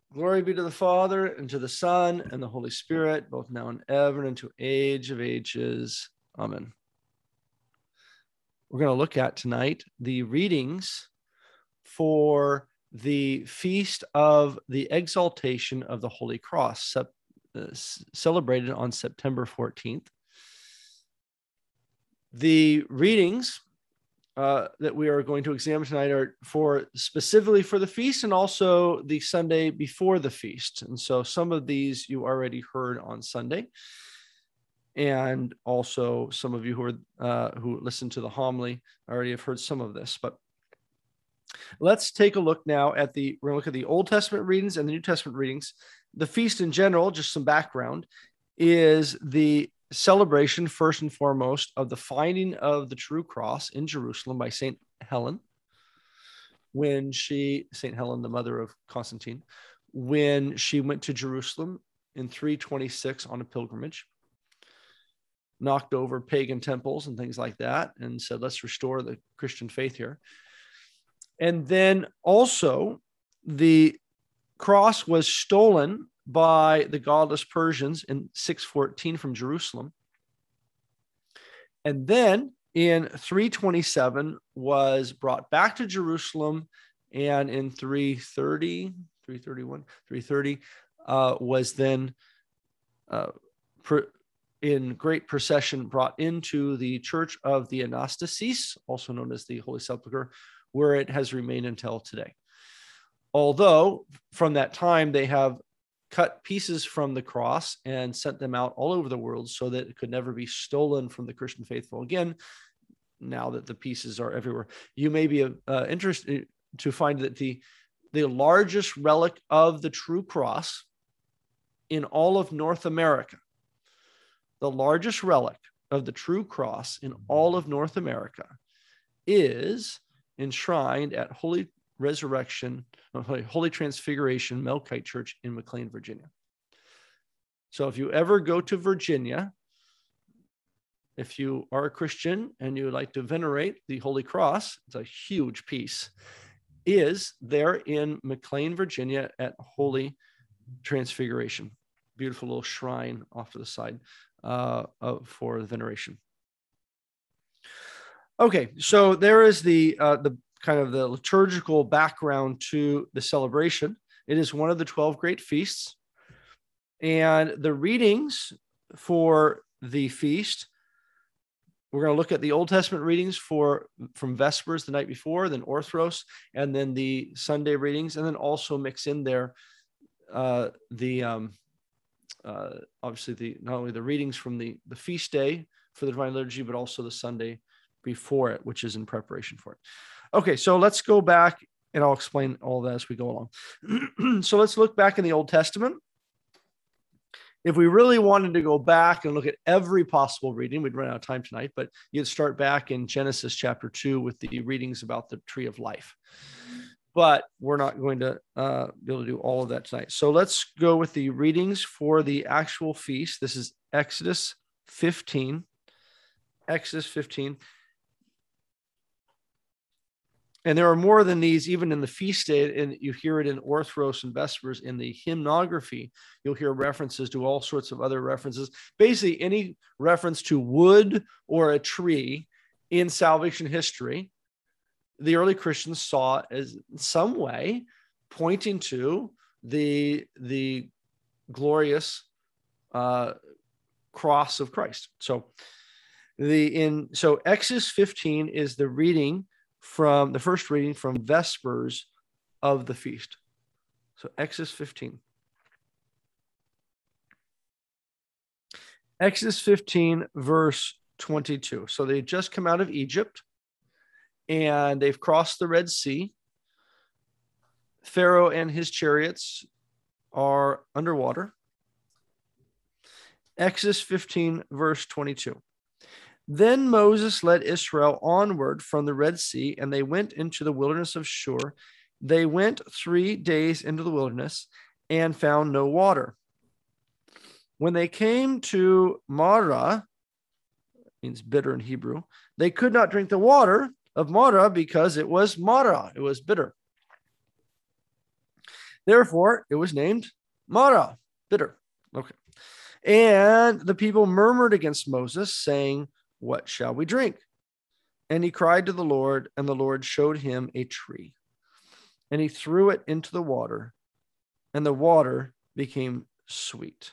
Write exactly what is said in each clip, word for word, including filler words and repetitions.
Glory be to the Father, and to the Son, and the Holy Spirit, both now and ever, and to age of ages. Amen. We're going to look at tonight the readings for the Feast of the Exaltation of the Holy Cross, uh, celebrated on September fourteenth. The readings Uh, that we are going to examine tonight are for specifically for the feast and also the Sunday before the feast. And so some of these you already heard on Sunday, and also some of you who are uh, who listened to the homily already have heard some of this. But let's take a look now at the we're going to look at the Old Testament readings and the New Testament readings. The feast in general, just some background, is the celebration, first and foremost, of the finding of the true cross in Jerusalem by Saint Helen, when she, Saint Helen, the mother of Constantine, when she went to Jerusalem in three twenty-six on a pilgrimage, knocked over pagan temples and things like that, and said, let's restore the Christian faith here. And then also the cross was stolen by the godless Persians in six fourteen from Jerusalem. And then in three twenty-seven was brought back to Jerusalem, and in three thirty, three thirty-one, three thirty uh, was then uh, per, in great procession brought into the Church of the Anastasis, also known as the Holy Sepulchre, where it has remained until today. Although from that time they have cut pieces from the cross and sent them out all over the world so that it could never be stolen from the Christian faithful again, now that the pieces are everywhere. You may be uh, interested to find that the, the largest relic of the true cross in all of North America, the largest relic of the true cross in all of North America is enshrined at Holy Resurrection, Holy Transfiguration Melkite Church in McLean, Virginia. So if you ever go to Virginia, if you are a Christian and you would like to venerate the Holy Cross, it's a huge piece, is there in McLean, Virginia at Holy Transfiguration. Beautiful little shrine off to the side uh, uh, for the veneration. Okay, so there is the uh, the kind of the liturgical background to the celebration. It is one of the twelve great feasts. And the readings for the feast, we're going to look at the Old Testament readings for from Vespers the night before, then Orthros, and then the Sunday readings, and then also mix in there uh, the, um, uh, obviously, the not only the readings from the, the feast day for the Divine Liturgy, but also the Sunday before it, which is in preparation for it. Okay, so let's go back and I'll explain all that as we go along. So let's look back in the Old Testament. If we really wanted to go back and look at every possible reading, we'd run out of time tonight, but you'd start back in Genesis chapter two with the readings about the tree of life. But we're not going to uh, be able to do all of that tonight. So let's go with the readings for the actual feast. This is Exodus fifteen. Exodus fifteen. And there are more than these, even in the feast day, and you hear it in Orthros and Vespers. In the hymnography, you'll hear references to all sorts of other references. Basically, any reference to wood or a tree in salvation history, the early Christians saw as in some way pointing to the, the glorious uh, cross of Christ. So the in so Exodus fifteen is the reading from the first reading from Vespers of the feast. So Exodus fifteen. Exodus fifteen, verse twenty-two. So they just come out of Egypt and they've crossed the Red Sea. Pharaoh and his chariots are underwater. Exodus fifteen, verse twenty-two. Then Moses led Israel onward from the Red Sea, and they went into the wilderness of Shur. They went three days into the wilderness and found no water. When they came to Marah, means bitter in Hebrew, they could not drink the water of Marah because it was Marah, it was bitter. Therefore, it was named Mara, bitter. Okay. And the people murmured against Moses, saying, what shall we drink? And he cried to the Lord, and the Lord showed him a tree. And he threw it into the water, and the water became sweet.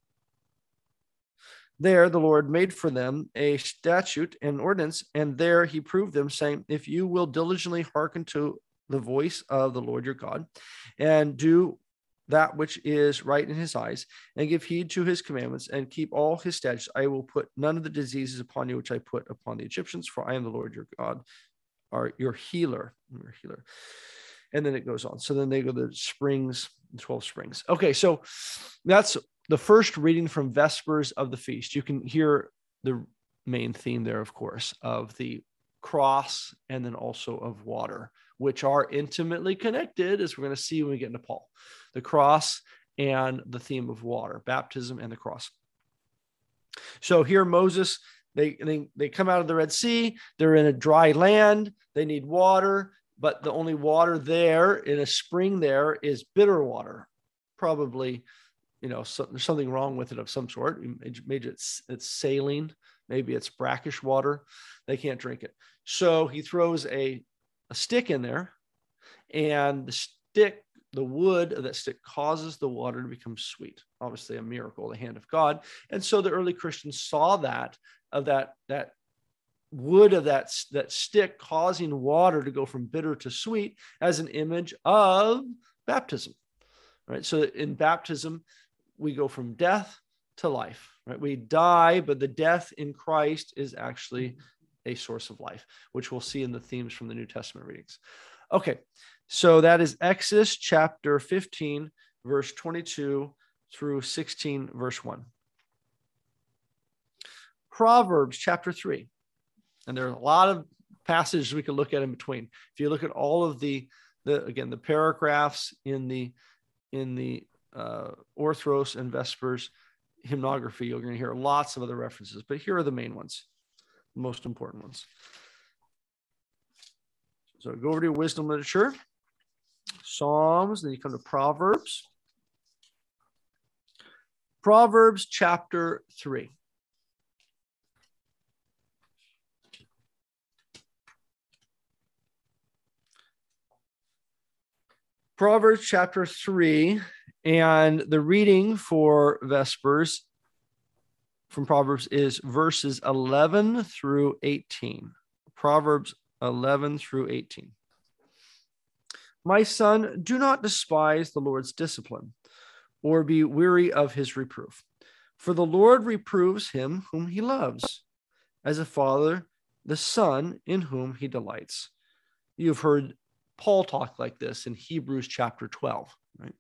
There the Lord made for them a statute and ordinance, and there he proved them, saying, if you will diligently hearken to the voice of the Lord your God, and do that which is right in his eyes, and give heed to his commandments, and keep all his statutes, I will put none of the diseases upon you which I put upon the Egyptians, for I am the Lord your God, or your healer, your healer. And then it goes on. So then they go to the springs, twelve springs. Okay, so that's the first reading from Vespers of the feast. You can hear the main theme there, of course, of the cross and then also of water, which are intimately connected, as we're going to see when we get into Paul. The cross and the theme of water, baptism and the cross. So here Moses, they, they, they come out of the Red Sea. They're in a dry land. They need water, but the only water there in a spring there is bitter water. Probably, you know, so, there's something wrong with it of some sort. Maybe it's, it's saline. Maybe it's brackish water. They can't drink it. So he throws a, a stick in there, and the stick, the wood of that stick causes the water to become sweet. Obviously a miracle, the hand of God. And so the early Christians saw that, of that, that wood of that, that stick causing water to go from bitter to sweet as an image of baptism, right? So in baptism, we go from death to life, right? We die, but the death in Christ is actually a source of life, which we'll see in the themes from the New Testament readings. Okay, so that is Exodus chapter fifteen, verse twenty-two through sixteen, verse one. Proverbs chapter three. And there are a lot of passages we can look at in between. If you look at all of the, the again, the paragraphs in the, in the uh, Orthros and Vespers hymnography, you're going to hear lots of other references, but here are the main ones, the most important ones. So go over to your wisdom literature, Psalms, then you come to Proverbs. Proverbs chapter three. Proverbs chapter three, and the reading for Vespers from Proverbs is verses eleven through eighteen. Proverbs eleven through eighteen. My son, do not despise the Lord's discipline, or be weary of his reproof. For the Lord reproves him whom he loves, as a father the son in whom he delights. You've heard Paul talk like this in Hebrews chapter twelve, right?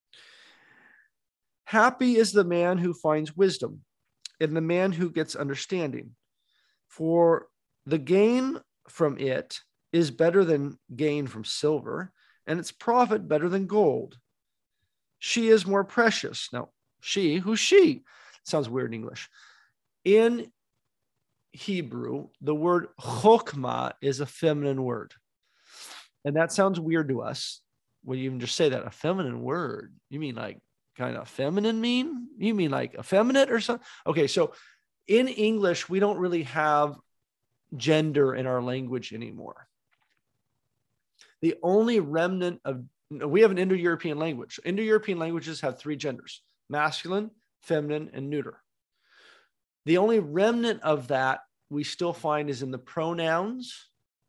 Happy is the man who finds wisdom, and the man who gets understanding, for the gain from it is better than gain from silver, and its profit better than gold. She is more precious. Now, she, who's she? Sounds weird in English. In Hebrew, the word chokmah is a feminine word. And that sounds weird to us when you even just say that, a feminine word. You mean like kind of feminine mean? You mean like effeminate or something? Okay, so in English, we don't really have gender in our language anymore. The only remnant of, we have an Indo-European language. Indo-European languages have three genders: masculine, feminine, and neuter. The only remnant of that we still find is in the pronouns,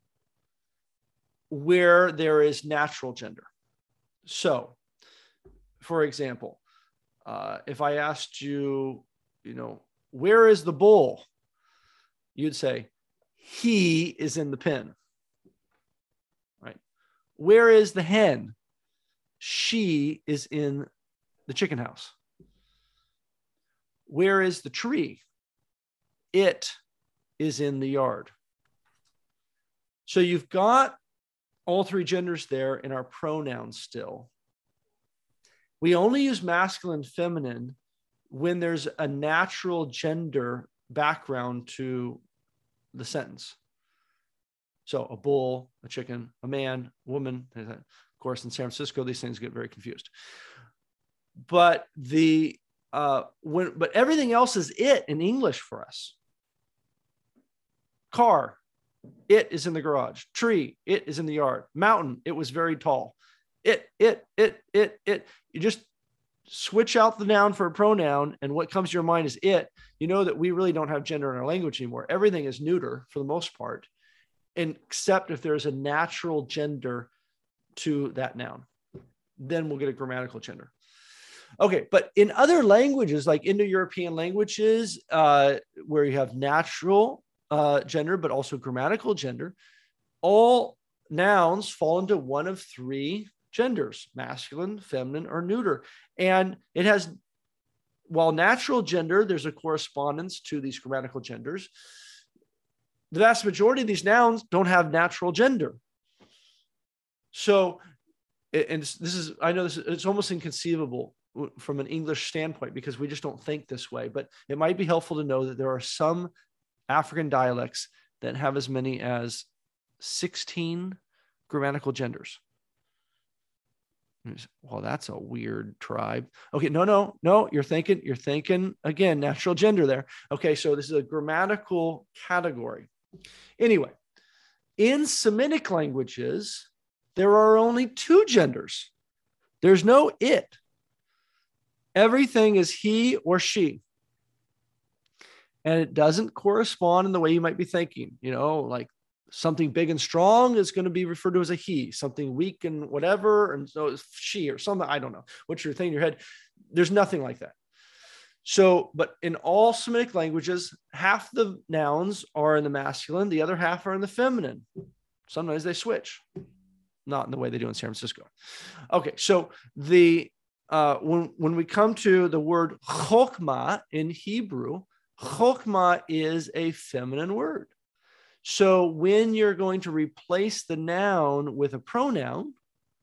where there is natural gender. So, for example, uh, if I asked you, you know, where is the bull? You'd say, he is in the pen, right? Where is the hen? She is in the chicken house. Where is the tree? It is in the yard. So you've got all three genders there in our pronouns still. We only use masculine, feminine when there's a natural gender background to the sentence. So a bull, a chicken, a man, woman, course, in San Francisco, these things get very confused. But the uh, when but everything else is it in English for us. Car, it is in the garage. Tree, it is in the yard. Mountain, it was very tall. It, it, it, it, it. You just switch out the noun for a pronoun, and what comes to your mind is it. You know that we really don't have gender in our language anymore. Everything is neuter for the most part, except if there's a natural gender to that noun. Then we'll get a grammatical gender. Okay, but in other languages, like Indo-European languages, uh, where you have natural uh, gender, but also grammatical gender, all nouns fall into one of three genders: masculine, feminine, or neuter. And it has, while natural gender, there's a correspondence to these grammatical genders. The vast majority of these nouns don't have natural gender. So, and this is, I know this, it's almost inconceivable from an English standpoint because we just don't think this way, but it might be helpful to know that there are some African dialects that have as many as sixteen grammatical genders. Well, that's a weird tribe. Okay, no, no, no, you're thinking, you're thinking again, natural gender there. Okay, so this is a grammatical category. Anyway, in Semitic languages, there are only two genders. There's no it. Everything is he or she. And it doesn't correspond in the way you might be thinking. You know, like something big and strong is going to be referred to as a he, something weak and whatever, and so it's she or something. I don't know what you're thinking in your head. There's nothing like that. So, but in all Semitic languages, half the nouns are in the masculine, the other half are in the feminine. Sometimes they switch, not in the way they do in San Francisco. Okay, so the uh, when when we come to the word chokmah in Hebrew, chokmah is a feminine word. So when you're going to replace the noun with a pronoun,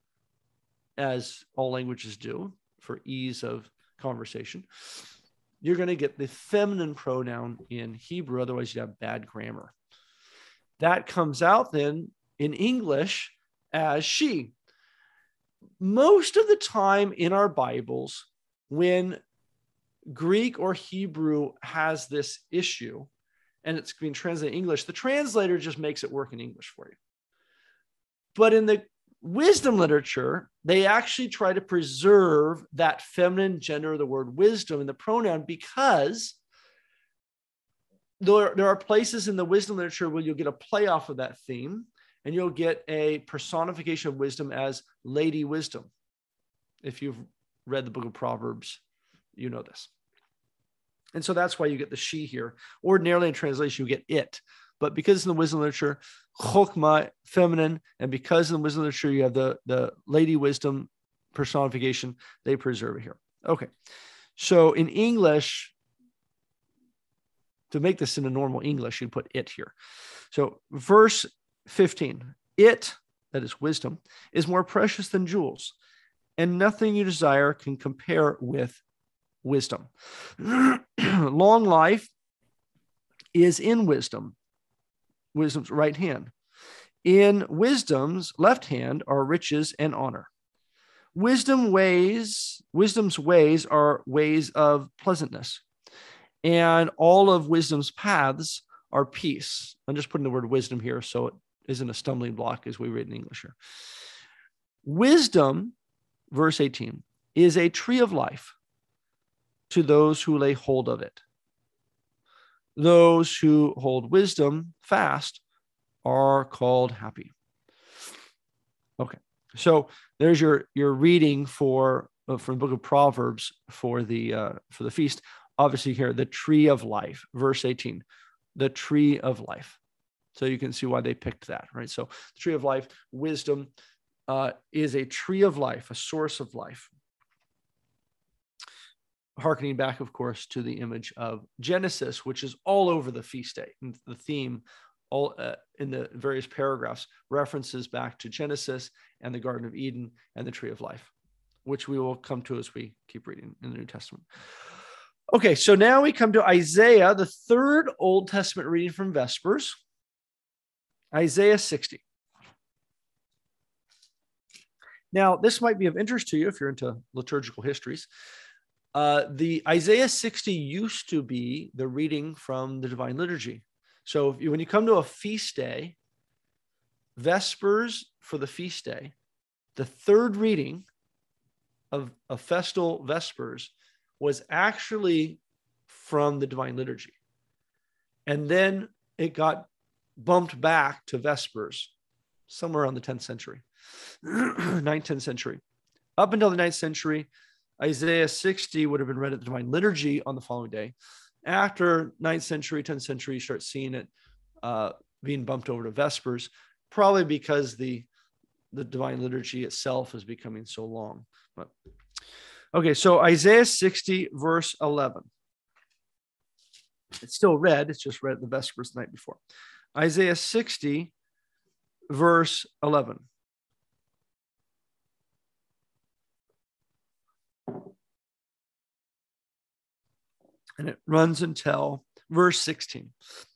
as all languages do for ease of conversation, you're going to get the feminine pronoun in Hebrew. Otherwise, you'd have bad grammar. That comes out then in English as she. Most of the time in our Bibles, when Greek or Hebrew has this issue and it's being translated in English, the translator just makes it work in English for you. But in the wisdom literature, they actually try to preserve that feminine gender of the word wisdom in the pronoun, because there, there are places in the wisdom literature where you'll get a play off of that theme, and you'll get a personification of wisdom as Lady Wisdom. If you've read the book of Proverbs, you know this. And so that's why you get the she here. Ordinarily in translation, you get it. But because in the wisdom literature, chokmah, feminine, and because in the wisdom literature, you have the, the Lady Wisdom personification, they preserve it here. Okay. So in English, to make this into normal English, you'd put it here. So verse fifteen, it, that is wisdom, is more precious than jewels, and nothing you desire can compare with wisdom. Long life is in wisdom, wisdom's right hand. In wisdom's left hand are riches and honor. Wisdom ways, wisdom's ways are ways of pleasantness, and all of wisdom's paths are peace. I'm just putting the word wisdom here so it isn't a stumbling block as we read in English here. Wisdom, verse eighteen, is a tree of life to those who lay hold of it. Those who hold wisdom fast are called happy. Okay, so there's your, your reading for uh, from the book of Proverbs for the uh, for the feast. Obviously here, the tree of life, verse eighteen, the tree of life. So you can see why they picked that, right? So the tree of life, wisdom uh, is a tree of life, a source of life. Harkening back, of course, to the image of Genesis, which is all over the feast day. And the theme all uh, in the various paragraphs references back to Genesis and the Garden of Eden and the tree of life, which we will come to as we keep reading in the New Testament. Okay, so now we come to Isaiah, the third Old Testament reading from Vespers, Isaiah sixty. Now, this might be of interest to you if you're into liturgical histories. Uh, the Isaiah sixty used to be the reading from the Divine Liturgy. So if you, when you come to a feast day, Vespers for the feast day, the third reading of a festal Vespers was actually from the Divine Liturgy. And then it got bumped back to Vespers somewhere around the tenth century, ninth, tenth century. Up until the ninth century, Isaiah sixty would have been read at the Divine Liturgy on the following day. After ninth century, tenth century, you start seeing it uh, being bumped over to Vespers, probably because the, the Divine Liturgy itself is becoming so long. But okay, so Isaiah sixty, verse eleven. It's still read, it's just read at the Vespers the night before. Isaiah sixty, verse eleven. And it runs until verse sixteen.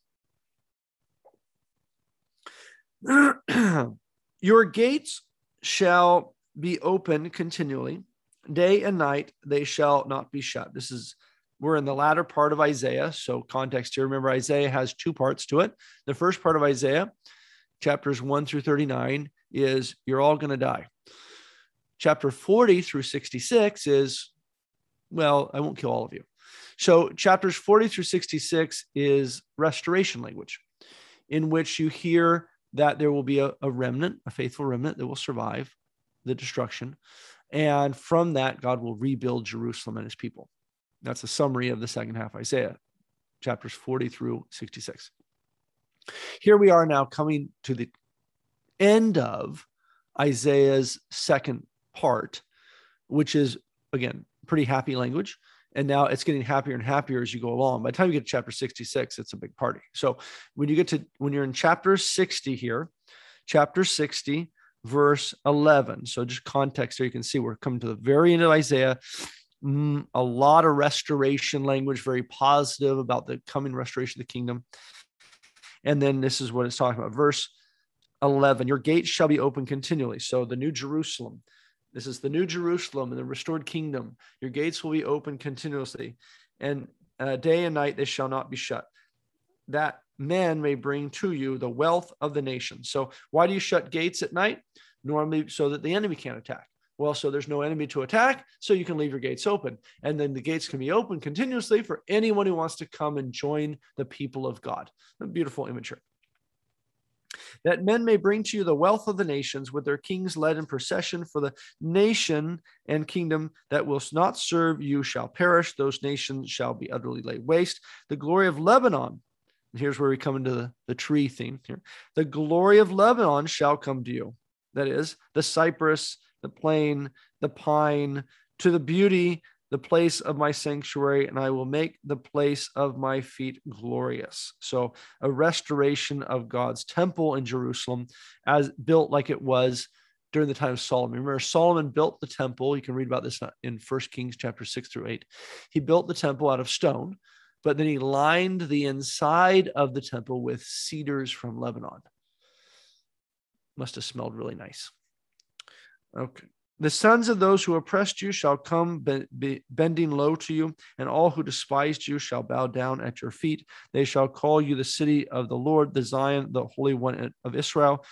Your gates shall be open continually. Day and night they shall not be shut. This is, we're in the latter part of Isaiah. So context here, remember Isaiah has two parts to it. The first part of Isaiah, chapters one through thirty-nine, is you're all going to die. Chapter forty through sixty-six is, well, I won't kill all of you. So chapters forty through sixty-six is restoration language, in which you hear that there will be a, a remnant, a faithful remnant that will survive the destruction. And from that, God will rebuild Jerusalem and his people. That's a summary of the second half of Isaiah, chapters forty through sixty-six. Here we are now coming to the end of Isaiah's second part, which is, again, pretty happy language. And now it's getting happier and happier as you go along. By the time you get to chapter sixty-six, it's a big party. So when you get to, when you're in chapter sixty here, chapter sixty, verse eleven. So just context there, you can see we're coming to the very end of Isaiah. Mm, a lot of restoration language, very positive about the coming restoration of the kingdom. And then this is what it's talking about. Verse eleven, your gates shall be open continually. So the new Jerusalem, this is the new Jerusalem and the restored kingdom. Your gates will be open continuously, and uh, day and night they shall not be shut, that men may bring to you the wealth of the nation. So why do you shut gates at night? Normally so that the enemy can't attack. Well, so there's no enemy to attack, so you can leave your gates open. And then the gates can be open continuously for anyone who wants to come and join the people of God. A beautiful imagery. That men may bring to you the wealth of the nations, with their kings led in procession. For the nation and kingdom that will not serve you shall perish. Those nations shall be utterly laid waste. The glory of Lebanon, and here's where we come into the, the tree theme here. The glory of Lebanon shall come to you. That is, the cypress, the plane, the pine, to the beauty, the place of my sanctuary, and I will make the place of my feet glorious. So a restoration of God's temple in Jerusalem, as built like it was during the time of Solomon. Remember, Solomon built the temple. You can read about this in First Kings chapter six through eight. He built the temple out of stone, but then he lined the inside of the temple with cedars from Lebanon. Must have smelled really nice. Okay. The sons of those who oppressed you shall come be, be bending low to you, and all who despised you shall bow down at your feet. They shall call you the city of the Lord, the Zion, the Holy One of Israel.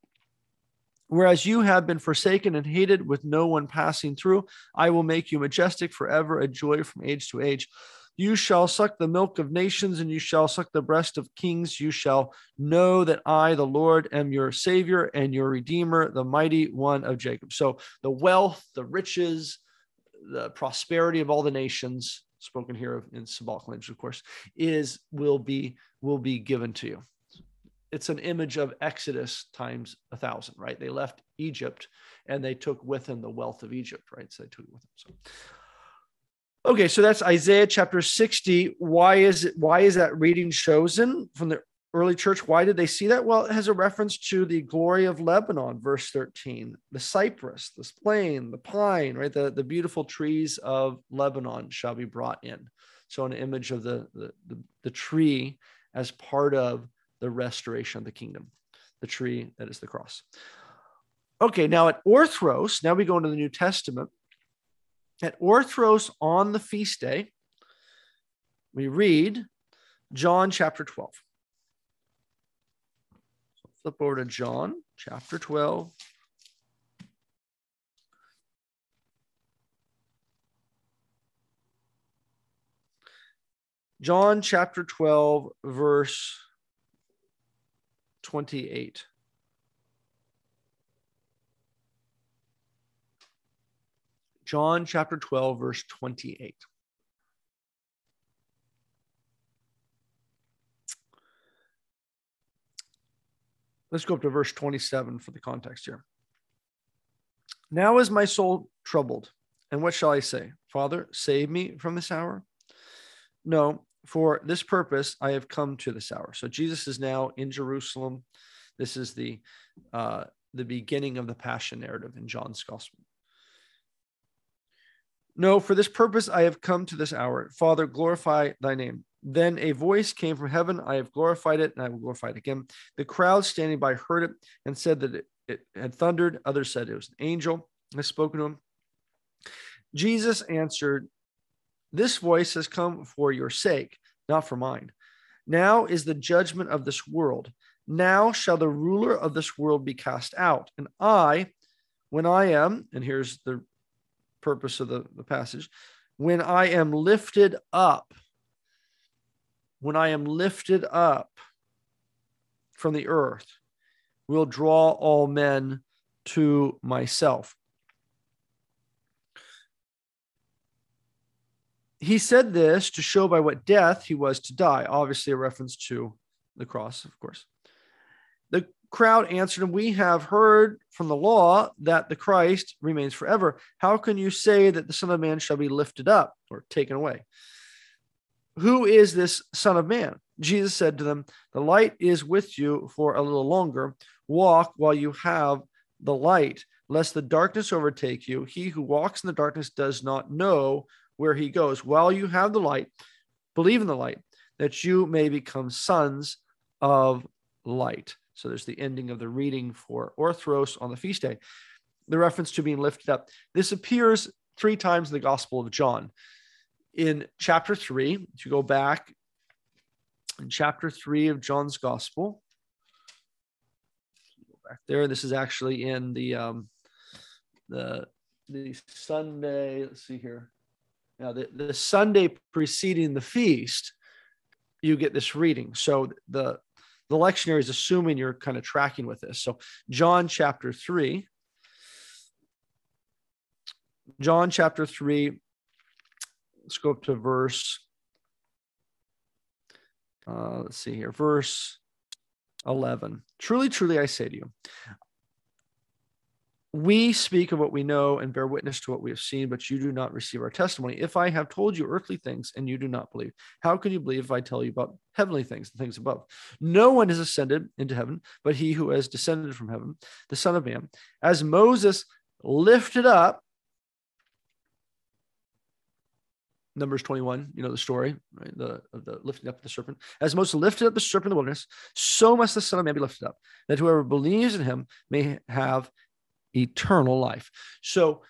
Whereas you have been forsaken and hated, with no one passing through, I will make you majestic forever, a joy from age to age. You shall suck the milk of nations, and you shall suck the breast of kings. You shall know that I, the Lord, am your Savior and your Redeemer, the mighty one of Jacob. So the wealth, the riches, the prosperity of all the nations, spoken here in symbolic language, of course, is will be will be given to you. It's an image of Exodus times a thousand, right? They left Egypt and they took with them the wealth of Egypt, right? So they took it with them. So. Okay, so that's Isaiah chapter sixty. Why is it? Why is that reading chosen from the early church? Why did they see that? Well, it has a reference to the glory of Lebanon, verse thirteen, the cypress, the plane, the pine, right? The, the beautiful trees of Lebanon shall be brought in. So an image of the, the, the, the tree as part of the restoration of the kingdom, the tree that is the cross. Okay, now at Orthros, now we go into the New Testament. At Orthros on the feast day, we read John chapter twelve. So flip over to John chapter twelve. John chapter twelve, verse twenty-eight. John chapter twelve, verse twenty-eight. Let's go up to verse twenty-seven for the context here. Now is my soul troubled, and what shall I say? Father, save me from this hour? No, for this purpose I have come to this hour. So Jesus is now in Jerusalem. This is the uh, the beginning of the Passion narrative in John's Gospel. No, for this purpose I have come to this hour. Father, glorify thy name. Then a voice came from heaven. I have glorified it, and I will glorify it again. The crowd standing by heard it and said that it, it had thundered. Others said it was an angel that spoke to him. Jesus answered, this voice has come for your sake, not for mine. Now is the judgment of this world. Now shall the ruler of this world be cast out. And I, when I am, and here's the purpose of the, the passage, when I am lifted up, when I am lifted up from the earth, will draw all men to myself. He said this to show by what death he was to die. Obviously a reference to the cross, of course. The crowd answered him, we have heard from the law that the Christ remains forever. How can you say that the Son of Man shall be lifted up or taken away? Who is this Son of Man? Jesus said to them, the light is with you for a little longer. Walk while you have the light, lest the darkness overtake you. He who walks in the darkness does not know where he goes. While you have the light, believe in the light, that you may become sons of light. So there's the ending of the reading for Orthros on the feast day. The reference to being lifted up. This appears three times in the Gospel of John. In chapter three, if you go back in chapter three of John's Gospel, go back there. This is actually in the um, the the Sunday. Let's see here. Now, the, the Sunday preceding the feast, you get this reading. So the the lectionary is assuming you're kind of tracking with this. So John chapter three. John chapter three. Let's go up to verse, uh, let's see here, verse eleven. Truly, truly, I say to you, we speak of what we know and bear witness to what we have seen, but you do not receive our testimony. If I have told you earthly things and you do not believe, how can you believe if I tell you about heavenly things, the things above? No one has ascended into heaven, but he who has descended from heaven, the Son of Man. As Moses lifted up, Numbers twenty-one, you know the story, right? The, the lifting up the serpent. As Moses lifted up the serpent in the wilderness, so must the Son of Man be lifted up, that whoever believes in him may have eternal life. So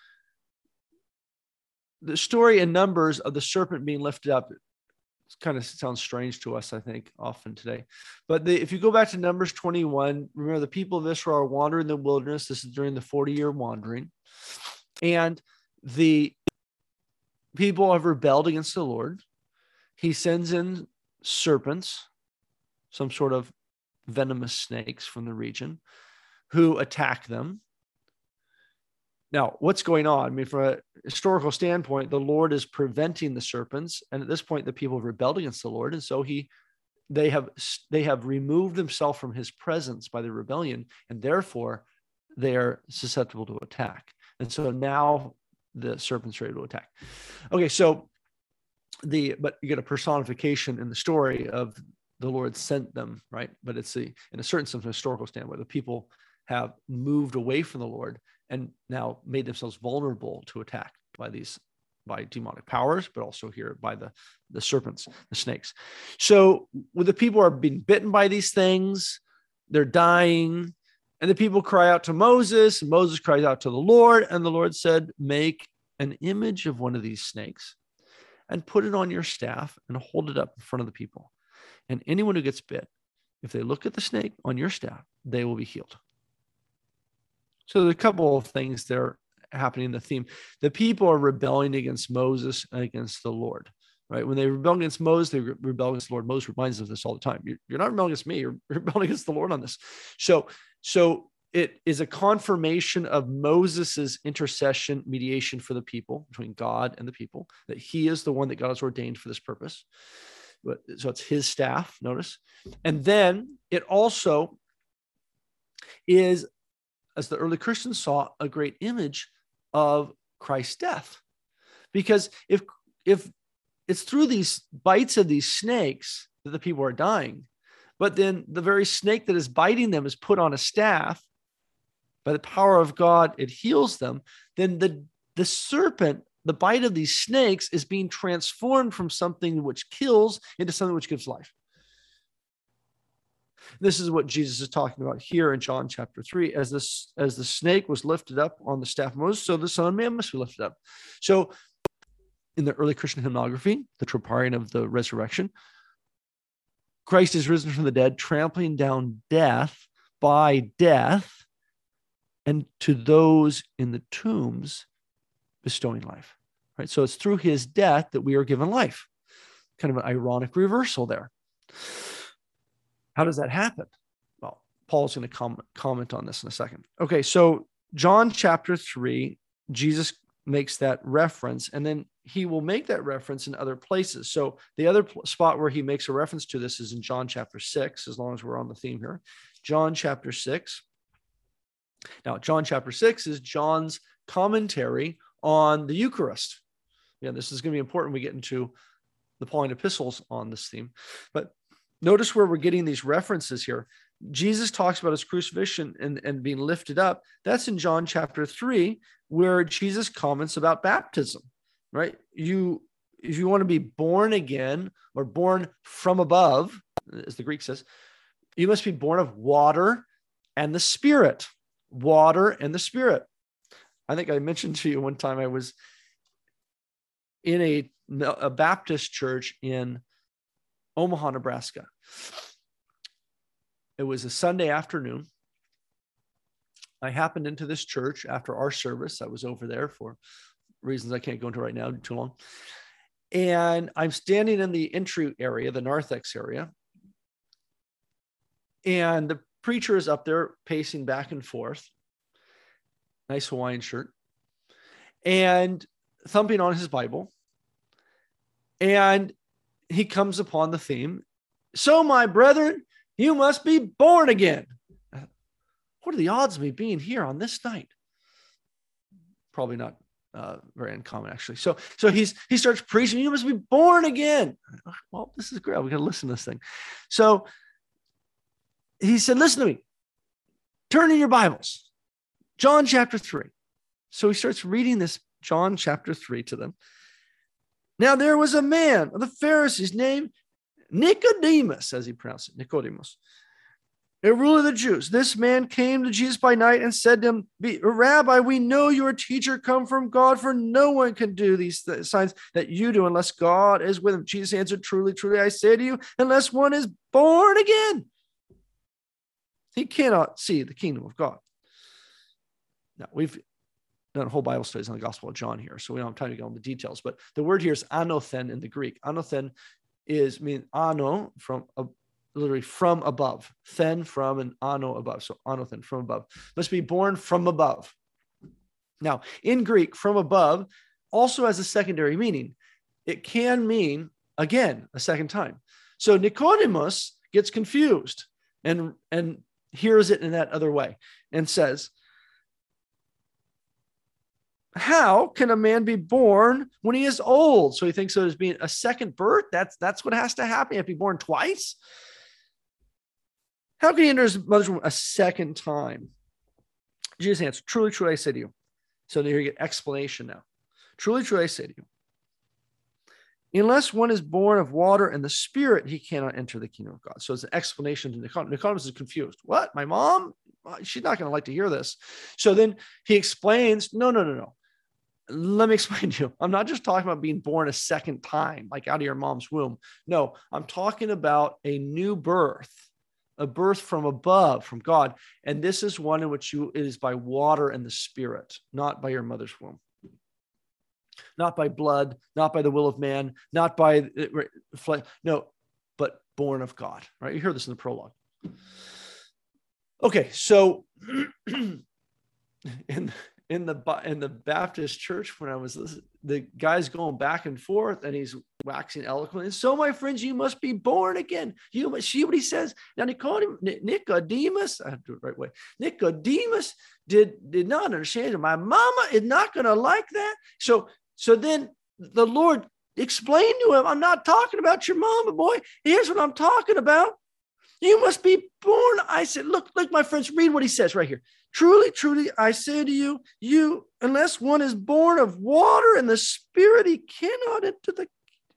the story in Numbers of the serpent being lifted up, it kind of sounds strange to us, I think, often today. But the, if you go back to Numbers twenty-one, remember the people of Israel are wandering in the wilderness. This is during the forty-year wandering. And the people have rebelled against the Lord. He sends in serpents, some sort of venomous snakes from the region, who attack them. Now, what's going on? I mean, from a historical standpoint, the Lord is preventing the serpents, and at this point, the people have rebelled against the Lord, and so he, they have they have removed themselves from his presence by the rebellion, and therefore they are susceptible to attack. And so now the serpent's ready to attack. Okay, so the but you get a personification in the story of the Lord sent them, right? But it's the in a certain sense, from a historical standpoint, the people have moved away from the Lord and now made themselves vulnerable to attack by these by demonic powers, but also here by the the serpents, the snakes. So when the people are being bitten by these things, they're dying. And the people cry out to Moses, and Moses cries out to the Lord, and the Lord said, make an image of one of these snakes and put it on your staff and hold it up in front of the people. And anyone who gets bit, if they look at the snake on your staff, they will be healed. So there's a couple of things there happening in the theme. The people are rebelling against Moses and against the Lord, right? When they rebel against Moses, they rebel against the Lord. Moses reminds us of this all the time. You're not rebelling against me, you're rebelling against the Lord on this. So, so it is a confirmation of Moses's intercession, mediation for the people, between God and the people, that he is the one that God has ordained for this purpose. So it's his staff, notice. And then it also is, as the early Christians saw, a great image of Christ's death. Because if, if it's through these bites of these snakes that the people are dying, but then the very snake that is biting them is put on a staff, by the power of God, it heals them, then the, the serpent, the bite of these snakes is being transformed from something which kills into something which gives life. This is what Jesus is talking about here in John chapter three. As this, as the snake was lifted up on the staff of Moses, so the Son of Man must be lifted up. So in the early Christian hymnography, the troparion of the resurrection, Christ is risen from the dead, trampling down death by death, and to those in the tombs bestowing life, right? So it's through his death that we are given life. Kind of an ironic reversal there. How does that happen? Well, Paul's going to com- comment on this in a second. Okay, so John chapter three, Jesus makes that reference, and then he will make that reference in other places. So the other pl- spot where he makes a reference to this is in John chapter six, as long as we're on the theme here. John chapter six. Now, John chapter six is John's commentary on the Eucharist. Yeah, this is going to be important when we get into the Pauline epistles on this theme. But notice where we're getting these references here. Jesus talks about his crucifixion and, and being lifted up. That's in John chapter three, where Jesus comments about baptism, right? You, if you want to be born again or born from above, as the Greek says, you must be born of water and the Spirit. Water and the Spirit. I think I mentioned to you one time I was in a, a Baptist church in Omaha, Nebraska. It was a Sunday afternoon. I happened into this church after our service. I was over there for reasons I can't go into right now, too long. And I'm standing in the entry area, the narthex area. And the preacher is up there pacing back and forth. Nice Hawaiian shirt. And thumping on his Bible. And he comes upon the theme. So, my brethren, you must be born again. What are the odds of me being here on this night? Probably not uh, very uncommon, actually. So, so he's he starts preaching. You must be born again. Well, this is great. We got to listen to this thing. So he said, listen to me. Turn in your Bibles. John chapter three. So he starts reading this John chapter three to them. Now there was a man of the Pharisees named Nicodemus, as he pronounced it, Nicodemus, a ruler of the Jews. This man came to Jesus by night and said to him, Rabbi, we know you are a teacher come from God, for no one can do these th- signs that you do unless God is with him. Jesus answered, truly, truly, I say to you, unless one is born again, he cannot see the kingdom of God. Now, we've done whole Bible studies on the Gospel of John here, so we don't have time to go into the details, but the word here is anothen in the Greek. Anothen is mean ano, from uh, literally from above, then from and ano above. So anothen, from above, must be born from above. Now, in Greek, from above also has a secondary meaning. It can mean again a second time. So Nicodemus gets confused and, and hears it in that other way and says, how can a man be born when he is old? So he thinks of it as being a second birth. That's, that's what has to happen. You have to be born twice. How can he enter his mother's womb a second time? Jesus answered, truly, truly, I say to you. So there you get explanation now. Truly, truly, I say to you. Unless one is born of water and the Spirit, he cannot enter the kingdom of God. So it's an explanation to Nicodemus. Nicodemus is confused. What? My mom? She's not going to like to hear this. So then he explains, no, no, no, no. Let me explain to you. I'm not just talking about being born a second time, like out of your mom's womb. No, I'm talking about a new birth, a birth from above, from God. And this is one in which you, it is by water and the Spirit, not by your mother's womb. Not by blood, not by the will of man, not by flesh, no, but born of God, right? You hear this in the prologue. Okay, so in, in the in the Baptist church, when I was listening, the guy's going back and forth and he's waxing eloquent. And so, my friends, you must be born again. You must see what he says. Now, Nicodemus, I have to do it the right way. Nicodemus did, did not understand it. My mama is not going to like that. So, so then the Lord explained to him, I'm not talking about your mama, boy. Here's what I'm talking about. You must be born. I said, look, look, my friends, read what he says right here. Truly, truly, I say to you, you, unless one is born of water and the Spirit, he cannot enter the.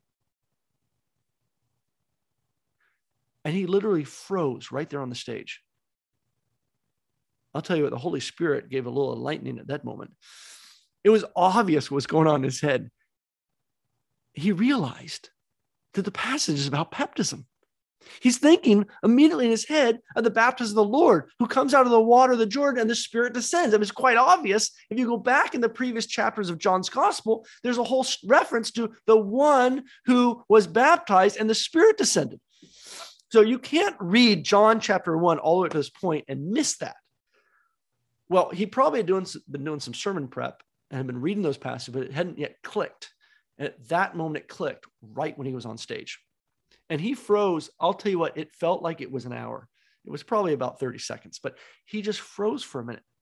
And he literally froze right there on the stage. I'll tell you what, the Holy Spirit gave a little enlightening at that moment. It was obvious what was going on in his head. He realized that the passage is about baptism. He's thinking immediately in his head of the baptism of the Lord who comes out of the water of the Jordan and the Spirit descends. It was quite obvious. If you go back in the previous chapters of John's gospel, there's a whole reference to the one who was baptized and the Spirit descended. So you can't read John chapter one all the way to this point and miss that. Well, he probably had doing, been doing some sermon prep and had been reading those passages, but it hadn't yet clicked. And at that moment, it clicked right when he was on stage. And he froze. I'll tell you what, it felt like it was an hour. It was probably about thirty seconds, but he just froze for a minute.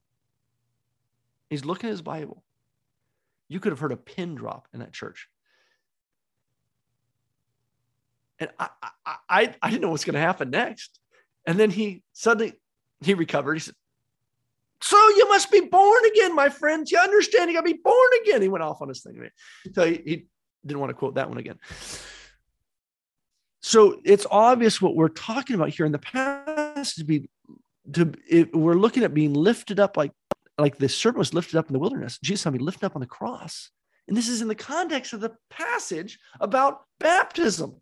He's looking at his Bible. You could have heard a pin drop in that church. And I, I, I, I didn't know what's going to happen next. And then he suddenly, he recovered. He said, so you must be born again, my friends. You understand? You got to be born again. He went off on his thing. So he, he didn't want to quote that one again. So it's obvious what we're talking about here in the past. To be, to it, we're looking at being lifted up like, like the serpent was lifted up in the wilderness. Jesus had to be lifted up on the cross. And this is in the context of the passage about baptism.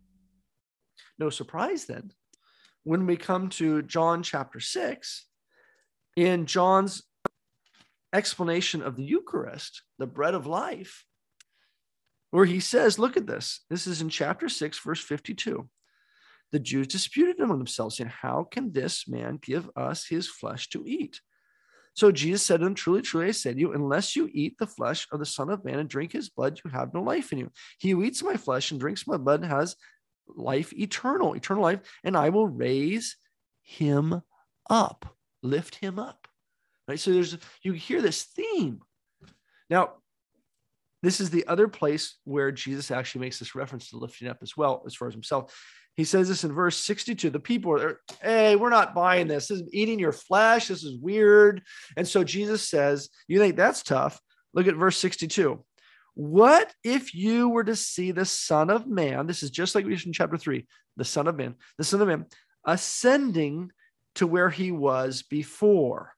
No surprise then, when we come to John chapter six, in John's explanation of the Eucharist, the bread of life, where he says, look at this. This is in chapter six, verse fifty-two. The Jews disputed among themselves, saying, how can this man give us his flesh to eat? So Jesus said to them, truly, truly, I say to you, unless you eat the flesh of the Son of Man and drink his blood, you have no life in you. He who eats my flesh and drinks my blood has life eternal, eternal life, and I will raise him up, lift him up. Right? So there's, you hear this theme. Now, this is the other place where Jesus actually makes this reference to lifting up as well, as far as himself. He says this in verse sixty-two. The people are, hey, we're not buying this. This is eating your flesh. This is weird. And so Jesus says, you think that's tough? Look at verse sixty-two. What if you were to see the Son of Man? This is just like we did in chapter three, the Son of Man, the Son of Man ascending to where he was before.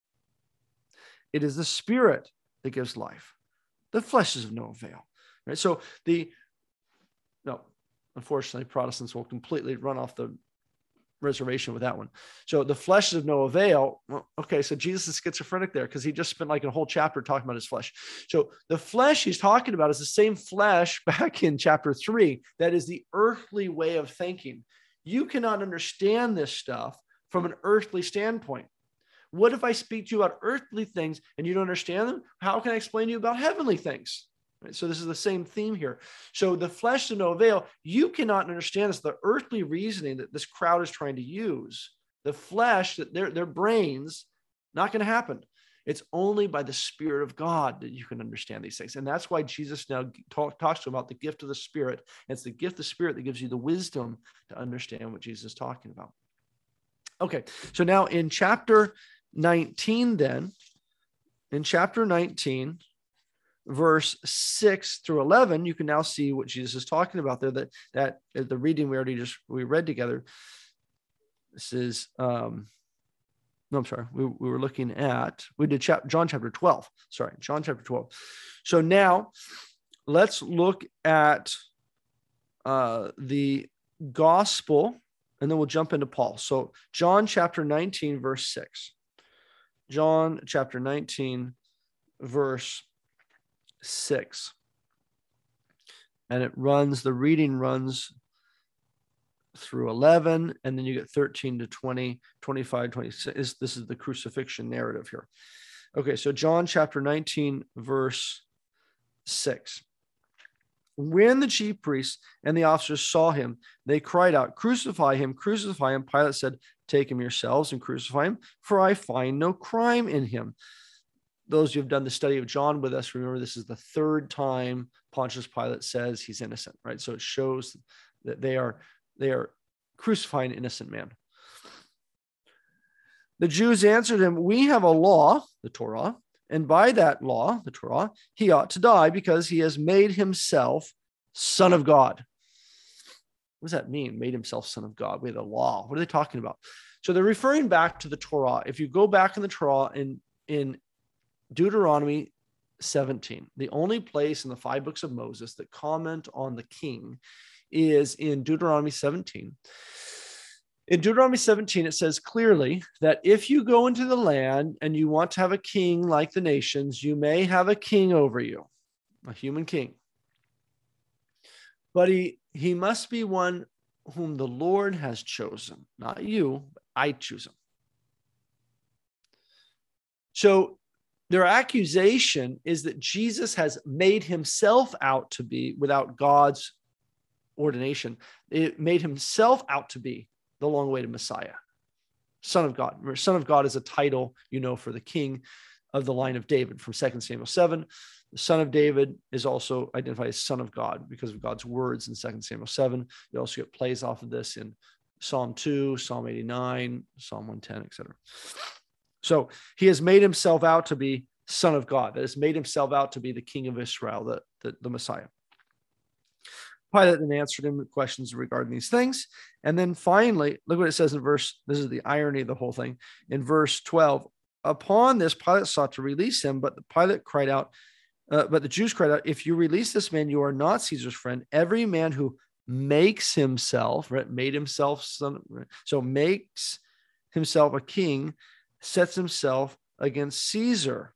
It is the Spirit that gives life. The flesh is of no avail, right? So the, no, unfortunately, Protestants will completely run off the reservation with that one. So the flesh is of no avail. Well, okay, so Jesus is schizophrenic there because he just spent like a whole chapter talking about his flesh. So the flesh he's talking about is the same flesh back in chapter three. That is the earthly way of thinking. You cannot understand this stuff from an earthly standpoint. What if I speak to you about earthly things and you don't understand them? How can I explain to you about heavenly things? Right? So this is the same theme here. So the flesh to no avail, you cannot understand this. The earthly reasoning that this crowd is trying to use, the flesh, that their, their brains, not going to happen. It's only by the Spirit of God that you can understand these things. And that's why Jesus now talk, talks to them about the gift of the Spirit. And it's the gift of the Spirit that gives you the wisdom to understand what Jesus is talking about. Okay, so now in chapter nineteen then, in chapter nineteen, verse six through eleven, you can now see what Jesus is talking about there. That that the reading we already just we read together. This is um, no, I'm sorry. We, we were looking at we did chap, John chapter twelve. Sorry, John chapter twelve. So now let's look at uh, the gospel, and then we'll jump into Paul. So John chapter nineteen, verse six. John chapter nineteen, verse six. And it runs, the reading runs through eleven, and then you get thirteen to twenty, twenty-five, twenty-six. This is the crucifixion narrative here. Okay, so John chapter nineteen, verse six. When the chief priests and the officers saw him, they cried out, "Crucify him, crucify him." Pilate said, "Take him yourselves and crucify him, for I find no crime in him." Those who have done the study of John with us, remember this is the third time Pontius Pilate says he's innocent, right? So it shows that they are, they are crucifying an innocent man. The Jews answered him, "We have a law, the Torah, and by that law, the Torah, he ought to die because he has made himself Son of God." What does that mean? Made himself Son of God. We have the law. What are they talking about? So they're referring back to the Torah. If you go back in the Torah in, in Deuteronomy seventeen, the only place in the five books of Moses that comment on the king is in Deuteronomy seventeen. In Deuteronomy seventeen, it says clearly that if you go into the land and you want to have a king like the nations, you may have a king over you, a human king. But he, he must be one whom the Lord has chosen, not you, but I choose him. So their accusation is that Jesus has made himself out to be, without God's ordination, it made himself out to be the long-awaited Messiah, Son of God. Remember, Son of God is a title, you know, for the king of the line of David from Second Samuel seven. The Son of David is also identified as Son of God because of God's words in Second Samuel seven. You also get plays off of this in Psalm two, Psalm eighty-nine, Psalm one ten, et cetera. So he has made himself out to be Son of God. That has made himself out to be the King of Israel, the, the, the Messiah. Pilate then answered him questions regarding these things. And then finally, look what it says in verse, this is the irony of the whole thing. In verse twelve, upon this, Pilate sought to release him, but the Pilate cried out, uh, but the Jews cried out, "If you release this man, you are not Caesar's friend. Every man who makes himself," right, made himself son, right, so makes himself a king, sets himself against Caesar.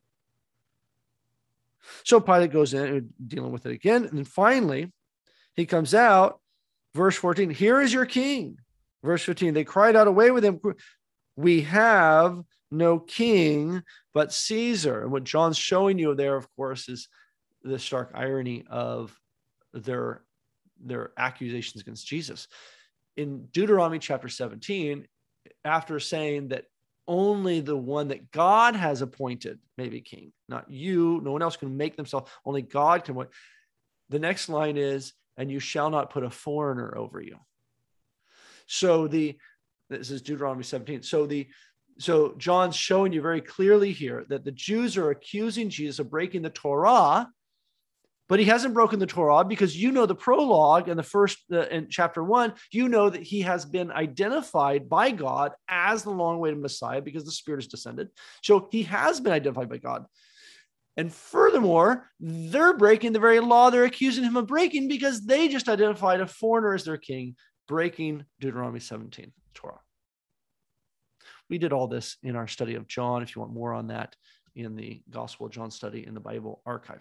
So Pilate goes in and dealing with it again. And then finally, he comes out, verse fourteen, "Here is your king." Verse fifteen, they cried out, "Away with him. We have no king but Caesar." And what John's showing you there, of course, is the stark irony of their, their accusations against Jesus. In Deuteronomy chapter seventeen, after saying that only the one that God has appointed may be king, not you, no one else can make themselves, only God can. The next line is, "And you shall not put a foreigner over you." So the, this is Deuteronomy seventeen. So the, so John's showing you very clearly here that the Jews are accusing Jesus of breaking the Torah, but he hasn't broken the Torah because you know the prologue in the first, uh, in chapter one, you know that he has been identified by God as the long-awaited Messiah because the Spirit has descended. So he has been identified by God. And furthermore, they're breaking the very law they're accusing him of breaking because they just identified a foreigner as their king, breaking Deuteronomy seventeen, Torah. We did all this in our study of John. If you want more on that, in the Gospel of John study in the Bible archive.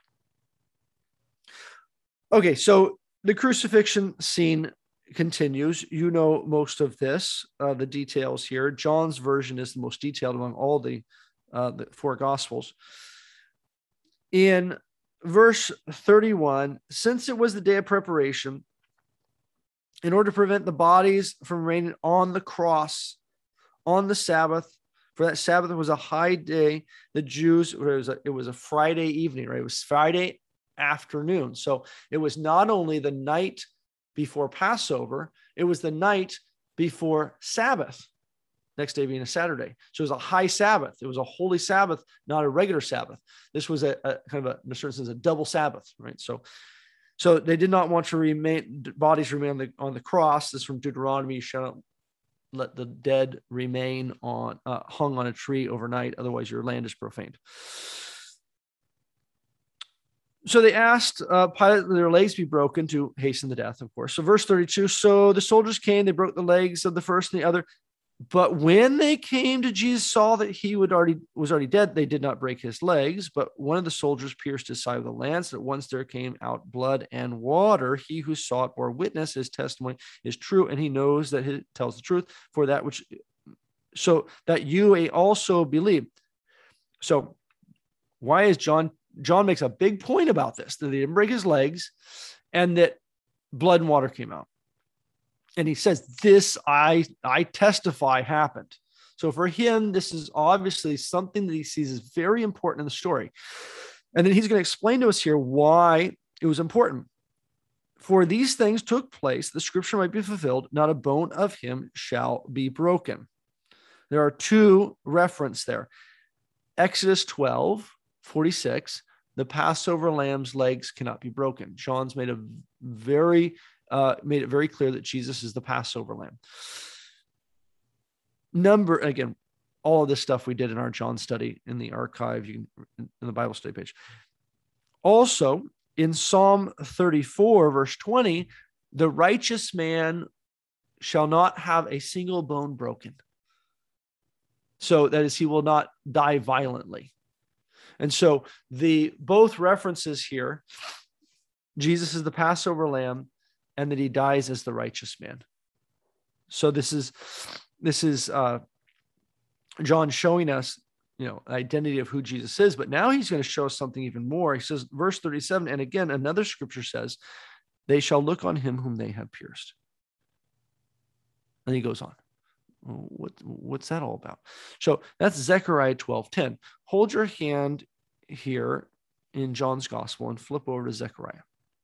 Okay, so the crucifixion scene continues. You know most of this, uh, the details here. John's version is the most detailed among all the, uh, the four Gospels. In verse thirty-one, since it was the day of preparation, in order to prevent the bodies from remaining on the cross on the Sabbath, for that Sabbath was a high day, the Jews, it was a, it was a Friday evening, right? It was Friday afternoon. So it was not only the night before Passover, it was the night before Sabbath. next day being a Saturday. So it was a high Sabbath. It was a holy Sabbath, not a regular Sabbath. This was a, a kind of a, in a certain sense, a double Sabbath, right? So, so they did not want to remain, bodies remain on the, on the cross. This is from Deuteronomy. You shall let the dead remain on, uh, hung on a tree overnight. Otherwise your land is profaned. So they asked uh, Pilate that their legs be broken to hasten the death, of course. So verse thirty-two, so the soldiers came, they broke the legs of the first and the other. But when they came to Jesus, saw that he would already was already dead, they did not break his legs. But one of the soldiers pierced his side with a lance. At once there came out blood and water. He who saw it bore witness. His testimony is true, and he knows that he tells the truth for that which, so that you may also believe. So why is John... John makes a big point about this, that he didn't break his legs and that blood and water came out. And he says, this I, I testify happened. So for him, this is obviously something that he sees as very important in the story. And then he's going to explain to us here why it was important. For these things took place, the scripture might be fulfilled, not a bone of him shall be broken. There are two references there. Exodus twelve, forty-six, the Passover lamb's legs cannot be broken. John's made a very uh, made it very clear that Jesus is the Passover lamb. Number again, all of this stuff we did in our John study in the archive, you can in the Bible study page. Also, in Psalm thirty-four, verse twenty, the righteous man shall not have a single bone broken. So that is, he will not die violently. And so the both references here, Jesus is the Passover lamb and that he dies as the righteous man. So this is, this is uh, John showing us, you know, identity of who Jesus is, but now he's going to show us something even more. He says, verse thirty-seven, and again, another scripture says, they shall look on him whom they have pierced. And he goes on. What, what's that all about? So that's Zechariah twelve ten. Hold your hand here in John's gospel and flip over to Zechariah.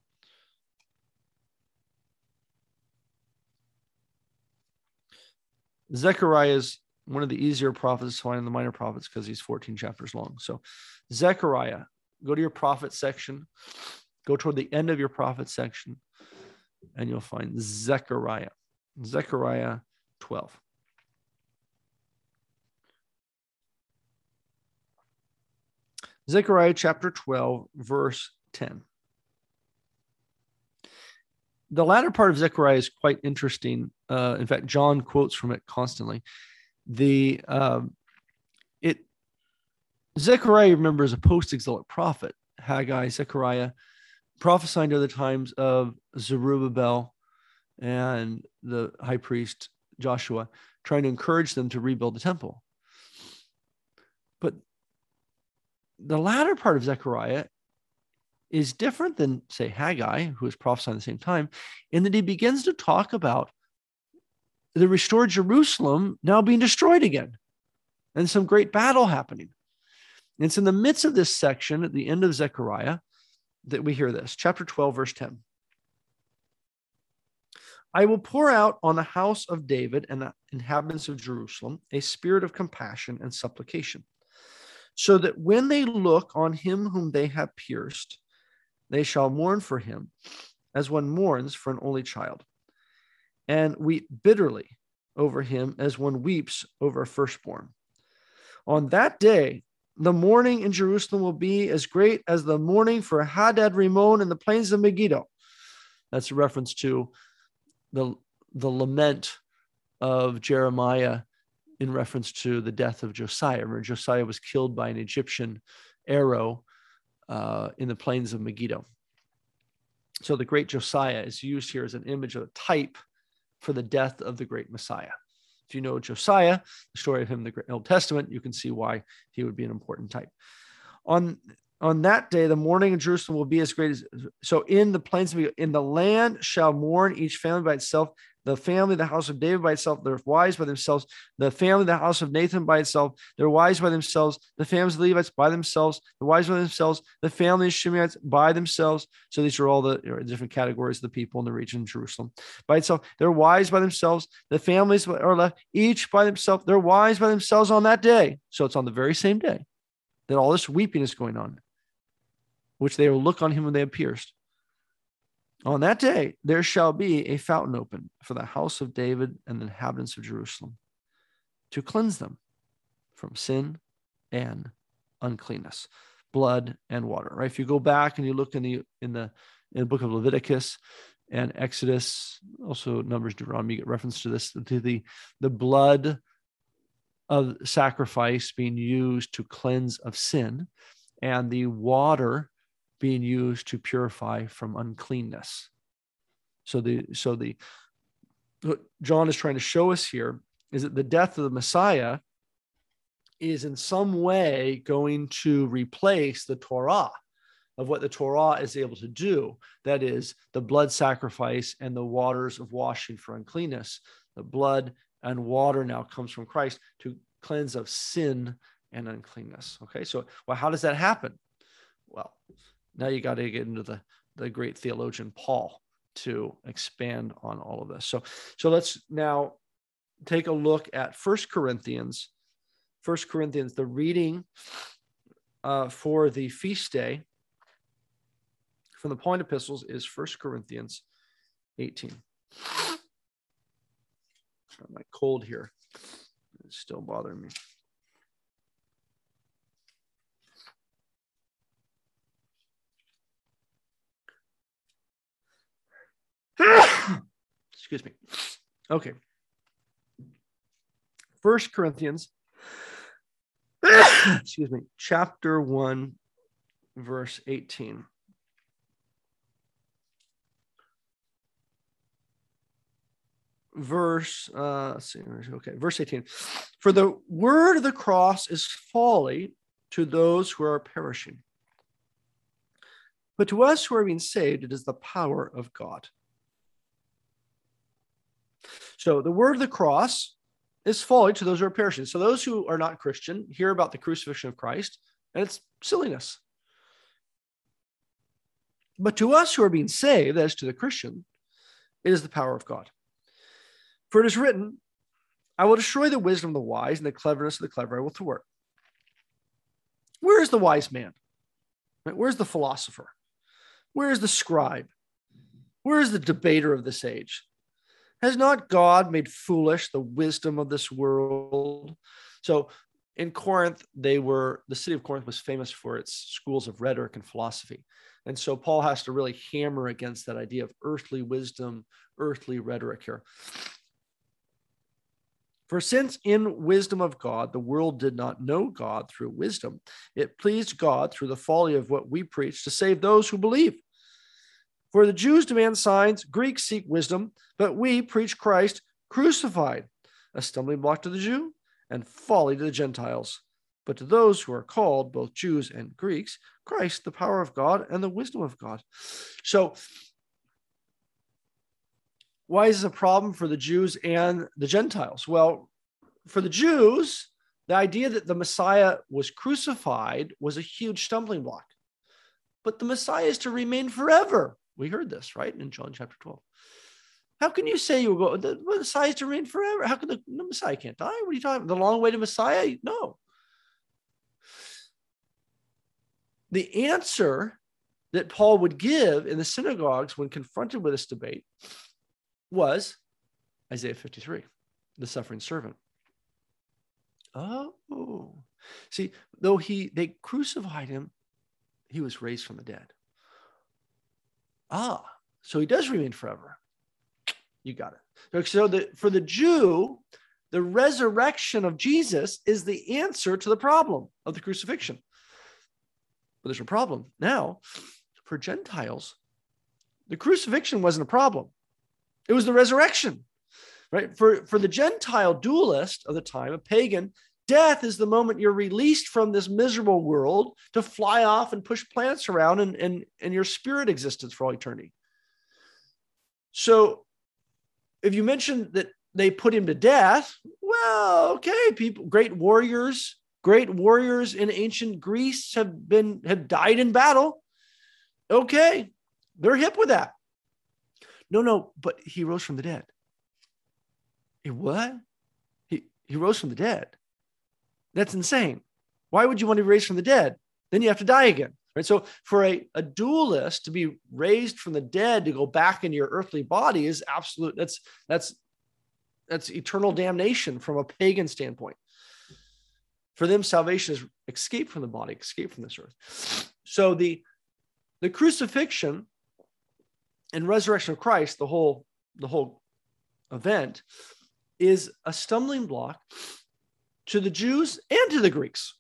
Zechariah is one of the easier prophets to find in the minor prophets because he's fourteen chapters long. So Zechariah, go to your prophet section, go toward the end of your prophet section, and you'll find Zechariah. Zechariah twelve. Zechariah chapter twelve, verse ten. The latter part of Zechariah is quite interesting. Uh, in fact, John quotes from it constantly. The um, it Zechariah, remember, is a post-exilic prophet. Haggai, Zechariah, prophesying to the times of Zerubbabel and the high priest Joshua, trying to encourage them to rebuild the temple. But the latter part of Zechariah is different than, say, Haggai, who is prophesying at the same time, in that he begins to talk about the restored Jerusalem now being destroyed again and some great battle happening. And it's in the midst of this section at the end of Zechariah that we hear this, chapter twelve, verse ten. I will pour out on the house of David and the inhabitants of Jerusalem a spirit of compassion and supplication, so that when they look on him whom they have pierced, they shall mourn for him as one mourns for an only child, and weep bitterly over him as one weeps over a firstborn. On that day, the mourning in Jerusalem will be as great as the mourning for Hadad Rimmon in the plains of Megiddo. That's a reference to the, the lament of Jeremiah in reference to the death of Josiah. Remember, Josiah was killed by an Egyptian arrow uh, in the plains of Megiddo. So the great Josiah is used here as an image of a type for the death of the great Messiah. If you know Josiah, the story of him in the Old Testament, you can see why he would be an important type. On, on that day, the mourning in Jerusalem will be as great as, so in the plains of Megiddo, in the land shall mourn each family by itself. the family of the house of David by itself, they're wise by themselves. The family of the house of Nathan by itself, they're wise by themselves. The families of the Levites by themselves, the wise by themselves. The family of Shimeites by themselves. So these are all the you know, different categories of the people in the region of Jerusalem. By itself, they're wise by themselves. The families are left each by themselves. They're wise by themselves on that day. So it's on the very same day that all this weeping is going on, which they will look on him when they have pierced. On that day, there shall be a fountain open for the house of David and the inhabitants of Jerusalem to cleanse them from sin and uncleanness, blood and water. Right? If you go back and you look in the in the in the book of Leviticus and Exodus, also Numbers, Deuteronomy, you get reference to this, to the the blood of sacrifice being used to cleanse of sin, and the water being used to purify from uncleanness. So the so the what John is trying to show us here is that the death of the Messiah is in some way going to replace the Torah of what the Torah is able to do. That is the blood sacrifice and the waters of washing for uncleanness. The blood and water now comes from Christ to cleanse of sin and uncleanness. Okay, so well, how does that happen? Well, now you got to get into the, the great theologian Paul to expand on all of this. So, so let's now take a look at First Corinthians. First Corinthians, the reading uh, for the feast day from the Pauline epistles is First Corinthians eighteen. My cold here is still bothering me. Excuse me. Okay. First Corinthians, excuse me, chapter one, verse eighteen. Verse, uh, let's see, okay, verse eighteen. For the word of the cross is folly to those who are perishing, but to us who are being saved, it is the power of God. So the word of the cross is folly to those who are perishing. So those who are not Christian hear about the crucifixion of Christ, and it's silliness. But to us who are being saved, that is to the Christian, it is the power of God. For it is written, I will destroy the wisdom of the wise, and the cleverness of the clever I will thwart. Where is the wise man? Where's the philosopher? Where is the scribe? Where is the debater of this age? Has not God made foolish the wisdom of this world? So in Corinth, they were, the city of Corinth was famous for its schools of rhetoric and philosophy. And so Paul has to really hammer against that idea of earthly wisdom, earthly rhetoric here. For since in wisdom of God, the world did not know God through wisdom, it pleased God through the folly of what we preach to save those who believe. For the Jews demand signs, Greeks seek wisdom, but we preach Christ crucified, a stumbling block to the Jew and folly to the Gentiles. But to those who are called, both Jews and Greeks, Christ, the power of God and the wisdom of God. So why is this a problem for the Jews and the Gentiles? Well, for the Jews, the idea that the Messiah was crucified was a huge stumbling block. But the Messiah is to remain forever. We heard this, right, in John chapter twelve. How can you say you will go, the Messiah is to reign forever? How can the, the Messiah can't die? What are you talking about? The long way to Messiah? No. The answer that Paul would give in the synagogues when confronted with this debate was Isaiah fifty-three, the suffering servant. Oh, see, though he they crucified him, he was raised from the dead. Ah, so he does remain forever. You got it. So the, for the Jew, the resurrection of Jesus is the answer to the problem of the crucifixion. But there's a problem. Now, for Gentiles, the crucifixion wasn't a problem. It was the resurrection, right? For, for the Gentile dualist of the time, a pagan, death is the moment you're released from this miserable world to fly off and push planets around and, and, and your spirit existence for all eternity. So If you mention that they put him to death, well, okay, people, great warriors, great warriors in ancient Greece have been, have died in battle. Okay, they're hip with that. No, no, but he rose from the dead. He what? He, he rose from the dead. That's insane. Why would you want to be raised from the dead? Then you have to die again. Right? So for a, a dualist to be raised from the dead to go back into your earthly body is absolute. That's, that's, that's eternal damnation from a pagan standpoint. For them, salvation is escape from the body, escape from this earth. So the, the crucifixion and resurrection of Christ, the whole, the whole event, is a stumbling block to the Jews and to the Greeks.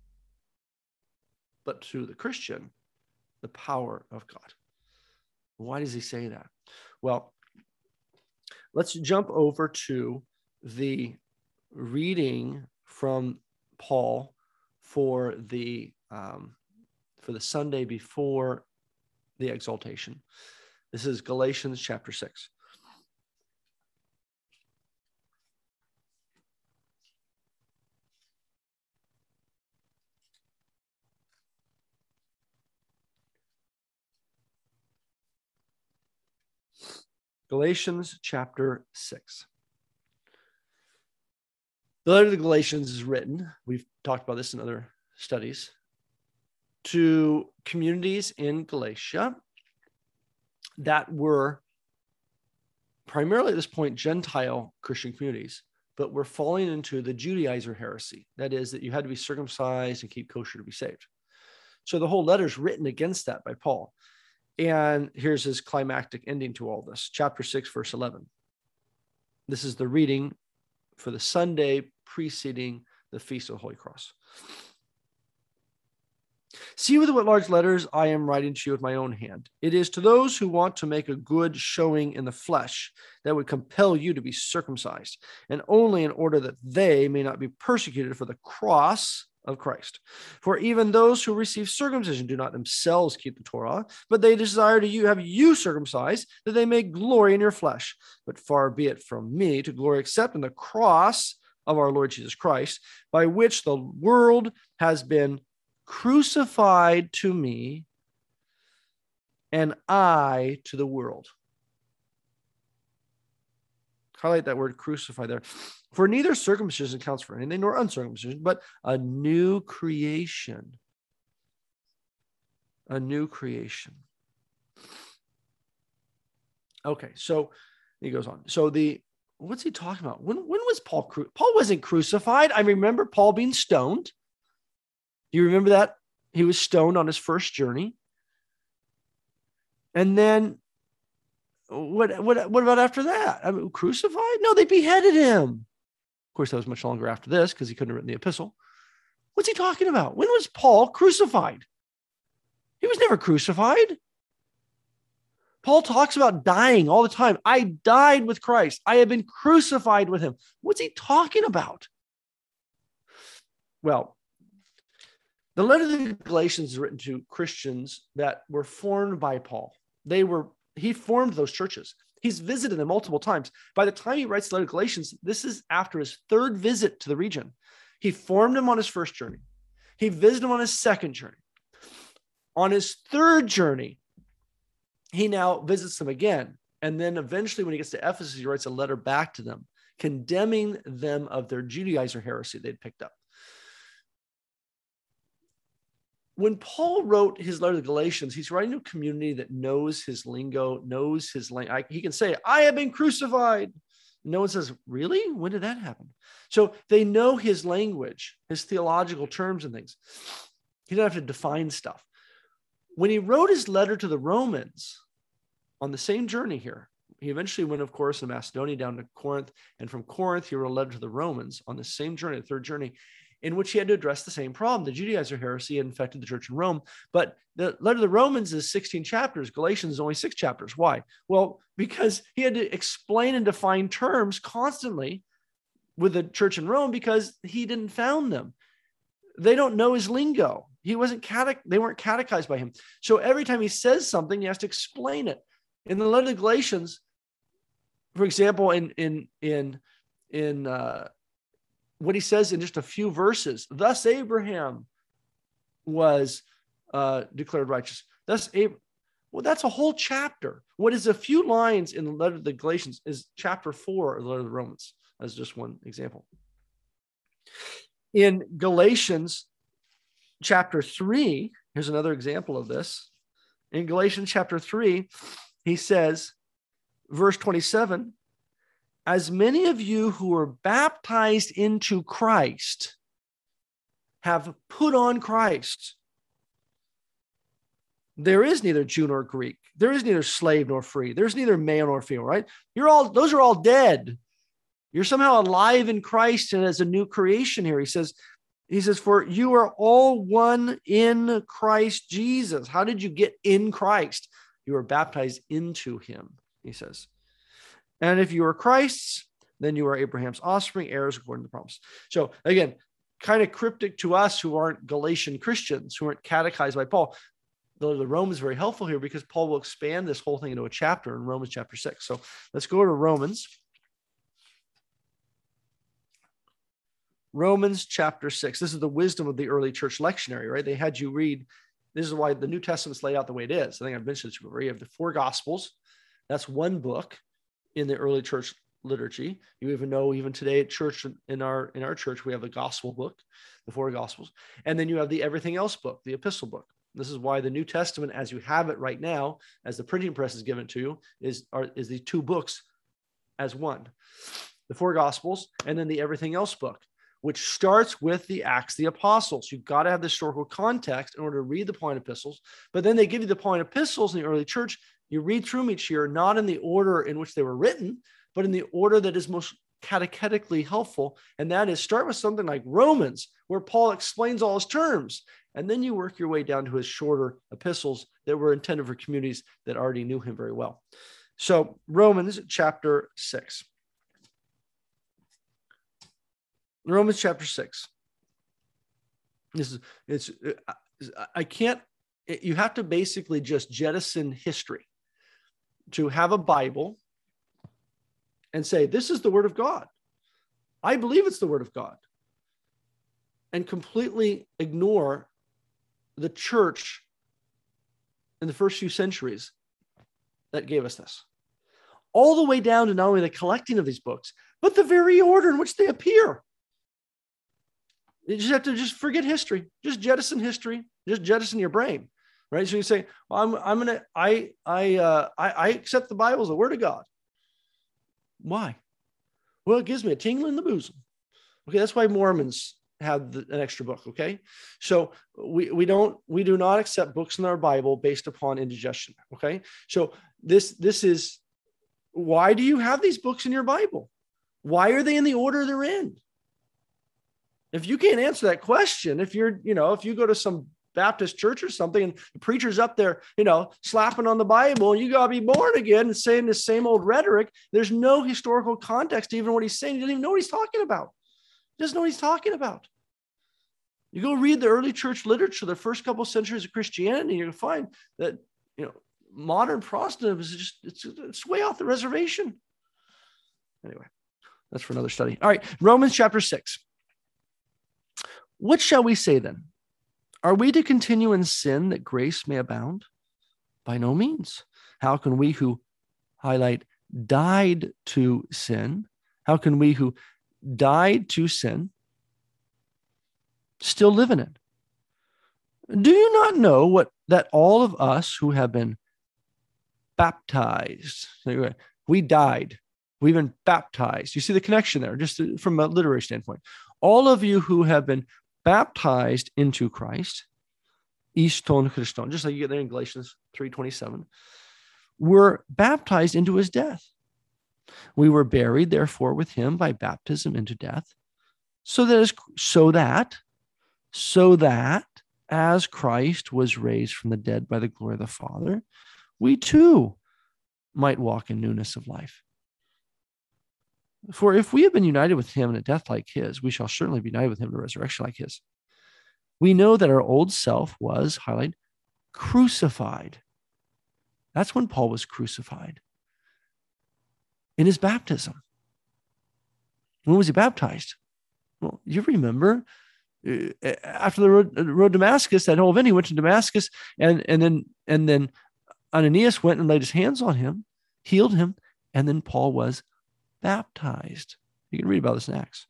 But to the Christian, the power of God. Why does he say that? Well, let's jump over to the reading from Paul for the um, for the Sunday before the exaltation. This is Galatians chapter six. Galatians chapter six. The letter to the Galatians is written, we've talked about this in other studies, to communities in Galatia that were primarily at this point Gentile Christian communities, but were falling into the Judaizer heresy. That is, that you had to be circumcised and keep kosher to be saved. So the whole letter is written against that by Paul. And here's his climactic ending to all this. Chapter six, verse eleven. This is the reading for the Sunday preceding the Feast of the Holy Cross. See with what large letters I am writing to you with my own hand. It is to those who want to make a good showing in the flesh that would compel you to be circumcised, and only in order that they may not be persecuted for the cross of Christ. For even those who receive circumcision do not themselves keep the Torah, but they desire to you have you circumcised, that they may glory in your flesh. But far be it from me to glory except in the cross of our Lord Jesus Christ, by which the world has been crucified to me, and I to the world. Highlight that word crucified there. For neither circumcision counts for anything, nor uncircumcision, but a new creation. A new creation. Okay, so he goes on. So the, what's he talking about? When, when was Paul, cru- Paul wasn't crucified. I remember Paul being stoned. Do you remember that? He was stoned on his first journey. And then what, what, what about after that? I mean, crucified? No, they beheaded him. Of course, that was much longer after this because he couldn't have written the epistle. What's he talking about? When was Paul crucified? He was never crucified. Paul talks about dying all the time. I died with Christ. I have been crucified with him. What's he talking about? Well, the letter to the Galatians is written to Christians that were formed by Paul. They were, he formed those churches. He's visited them multiple times. By the time he writes the letter to Galatians, this is after his third visit to the region. He formed them on his first journey. He visited them on his second journey. On his third journey, he now visits them again. And then eventually when he gets to Ephesus, he writes a letter back to them, condemning them of their Judaizer heresy they'd picked up. When Paul wrote his letter to the Galatians, he's writing to a community that knows his lingo, knows his language. He can say, I have been crucified. No one says, really? When did that happen? So they know his language, his theological terms and things. He doesn't have to define stuff. When he wrote his letter to the Romans on the same journey here, he eventually went, of course, in Macedonia down to Corinth. And from Corinth, he wrote a letter to the Romans on the same journey, the third journey, in which he had to address the same problem. The Judaizer heresy had infected the church in Rome, but the letter to the Romans is sixteen chapters. Galatians is only six chapters. Why? Well, because he had to explain and define terms constantly with the church in Rome because he didn't found them. They don't know his lingo. He wasn't catech- they weren't catechized by him. So every time he says something, he has to explain it. In the letter to the Galatians, For example, in in in in uh, what he says in just a few verses, thus Abraham was uh, declared righteous. Thus, Abraham. Well, that's a whole chapter. What is a few lines in the letter to the Galatians is chapter four of the letter to the Romans, as just one example. In Galatians chapter three, here's another example of this. In Galatians chapter three, he says, verse twenty-seven, as many of you who were baptized into Christ have put on Christ. There is neither Jew nor Greek. There is neither slave nor free. There's neither male nor female, right? You're all, those are all dead. You're somehow alive in Christ and as a new creation here. He says, he says, for you are all one in Christ Jesus. How did you get in Christ? You were baptized into him, he says. And if you are Christ's, then you are Abraham's offspring, heirs according to the promise. So again, kind of cryptic to us who aren't Galatian Christians, who aren't catechized by Paul. The, the Romans is very helpful here because Paul will expand this whole thing into a chapter in Romans chapter six. So let's go to Romans. Romans chapter six. This is the wisdom of the early church lectionary, right? They had you read, this is why the New Testament's laid out the way it is. I think I've mentioned this before. You have the four Gospels. That's one book in the early church liturgy. You even know, even today at church, in our in our church, we have a gospel book, the four Gospels. And then you have the everything else book, the epistle book. This is why the New Testament, as you have it right now, as the printing press is given to you, is, are, is the two books as one. The four Gospels, and then the everything else book, which starts with the Acts of the Apostles. You've got to have the historical context in order to read the Pauline epistles. But then they give you the Pauline epistles in the early church. You read through them each year, not in the order in which they were written, but in the order that is most catechetically helpful. And that is start with something like Romans, where Paul explains all his terms. And then you work your way down to his shorter epistles that were intended for communities that already knew him very well. So Romans chapter six. Romans chapter six. This is, it's, I can't, you have to basically just jettison history to have a Bible and say, this is the word of God. I believe it's the word of God. And completely ignore the church in the first few centuries that gave us this. All the way down to not only the collecting of these books, but the very order in which they appear. You just have to just forget history. Just jettison history. Just jettison your brain, right? So you say, well, I'm, I'm going to, I, I, uh, I, I accept the Bible as the word of God. Why? Well, it gives me a tingle in the bosom. Okay. That's why Mormons have the, an extra book. Okay. So we, we don't, we do not accept books in our Bible based upon indigestion. Okay. So this, this is, why do you have these books in your Bible? Why are they in the order they're in? If you can't answer that question, if you're, you know, if you go to some Baptist church or something and the preacher's up there, you know, slapping on the Bible and you got to be born again and saying the same old rhetoric, there's no historical context to even what he's saying. He doesn't even know what he's talking about. He doesn't know what he's talking about. You go read the early church literature, the first couple of centuries of Christianity, you're going to find that, you know, modern Protestantism is just, it's, it's way off the reservation. Anyway, that's for another study. All right, Romans chapter six. What shall we say then? Are we to continue in sin that grace may abound? By no means. How can we who, highlight, died to sin, how can we who died to sin still live in it? Do you not know what that all of us who have been baptized, we died, we've been baptized. You see the connection there, just from a literary standpoint. All of you who have been baptized into Christ, iston Christon, just like you get there in Galatians three twenty-seven, were baptized into his death. We were buried, therefore, with him by baptism into death, so that, as, so that, so that, as Christ was raised from the dead by the glory of the Father, we too might walk in newness of life. For if we have been united with him in a death like his, we shall certainly be united with him in a resurrection like his. We know that our old self was, highlight, crucified. That's when Paul was crucified. in his baptism. When was he baptized? Well, you remember uh, after the road, road to Damascus, that whole event, he went to Damascus, and, and then and then Ananias went and laid his hands on him, healed him, and then Paul was baptized. You can read about this in Acts.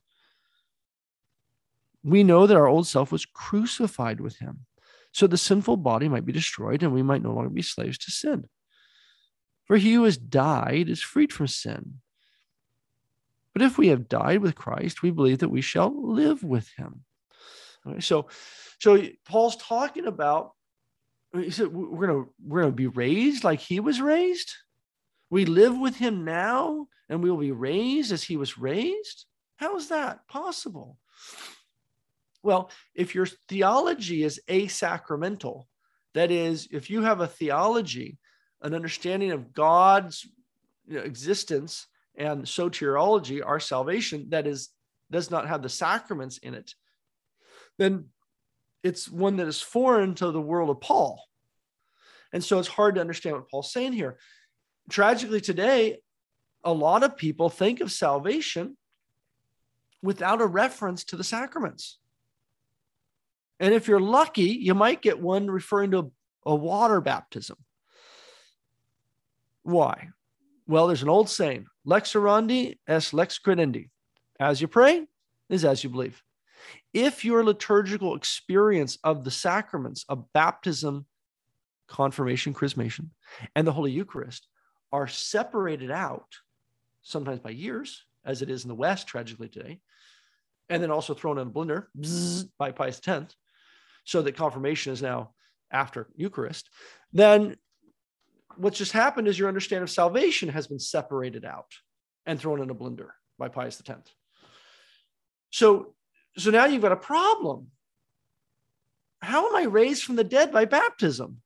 We know that our old self was crucified with him, so the sinful body might be destroyed and we might no longer be slaves to sin. For he who has died is freed from sin. But if we have died with Christ, we believe that we shall live with him. Okay, so, so Paul's talking about, he said, we're going to we're going to be raised like he was raised. We live with him now, and we will be raised as he was raised. How is that possible? Well, if your theology is asacramental, that is, if you have a theology, an understanding of God's you know, existence and soteriology, our salvation, that is does not have the sacraments in it, then it's one that is foreign to the world of Paul. And so it's hard to understand what Paul's saying here. Tragically today, a lot of people think of salvation without a reference to the sacraments. And if you're lucky, you might get one referring to a, a water baptism. Why? Well, there's an old saying, lex orandi est lex credendi. As you pray is as you believe. If your liturgical experience of the sacraments of baptism, confirmation, chrismation, and the Holy Eucharist are separated out, sometimes by years, as it is in the West, tragically today, and then also thrown in a blender bzz, by Pius X, so that confirmation is now after Eucharist, then what's just happened is your understanding of salvation has been separated out and thrown in a blender by Pius X. So, so now you've got a problem. How am I raised from the dead by baptism?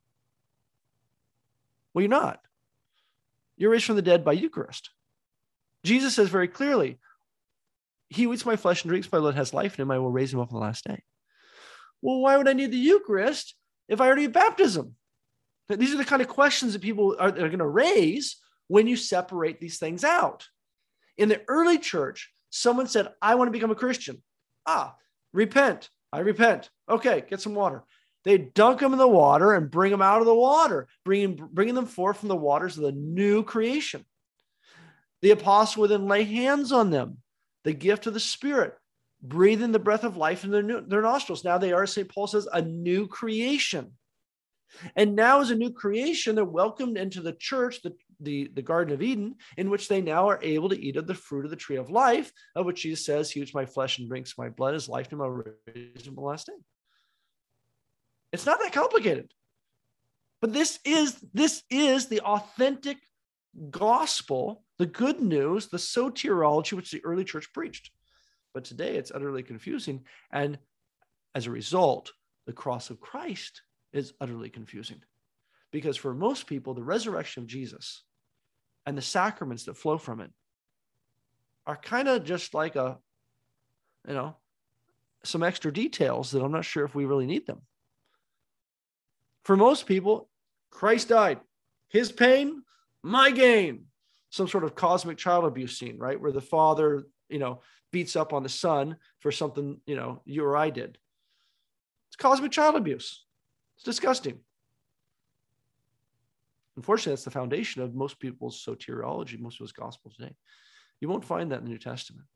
Well, you're not. You're raised from the dead by Eucharist. Jesus says very clearly, he who eats my flesh and drinks my blood has life in him. I will raise him up on the last day. Well, why would I need the Eucharist if I already have baptism? These are the kind of questions that people are, are going to raise when you separate these things out. In the early church, someone said, I want to become a Christian. Ah, repent. I repent. Okay, get some water. They dunk them in the water and bring them out of the water, bringing, bringing them forth from the waters of the new creation. The apostle would then lay hands on them, the gift of the Spirit, breathing the breath of life in their, new, their nostrils. Now they are, Saint Paul says, a new creation. And now as a new creation, they're welcomed into the church, the, the, the Garden of Eden, in which they now are able to eat of the fruit of the tree of life, of which Jesus says, he who eats my flesh and drinks my blood is life, and I will raise him on the last day. It's not that complicated. But this is, this is the authentic gospel, the good news, the soteriology which the early church preached. But today it's utterly confusing. And as a result, the cross of Christ is utterly confusing. Because for most people, the resurrection of Jesus and the sacraments that flow from it are kind of just like a, you know, some extra details that I'm not sure if we really need them. For most people, Christ died. His pain, my gain. Some sort of cosmic child abuse scene, right? Where the father, you know, beats up on the son for something, you know, you or I did. It's cosmic child abuse. It's disgusting. Unfortunately, that's the foundation of most people's soteriology, most people's gospel today. You won't find that in the New Testament.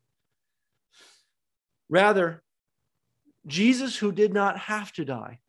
Rather, Jesus, who did not have to die,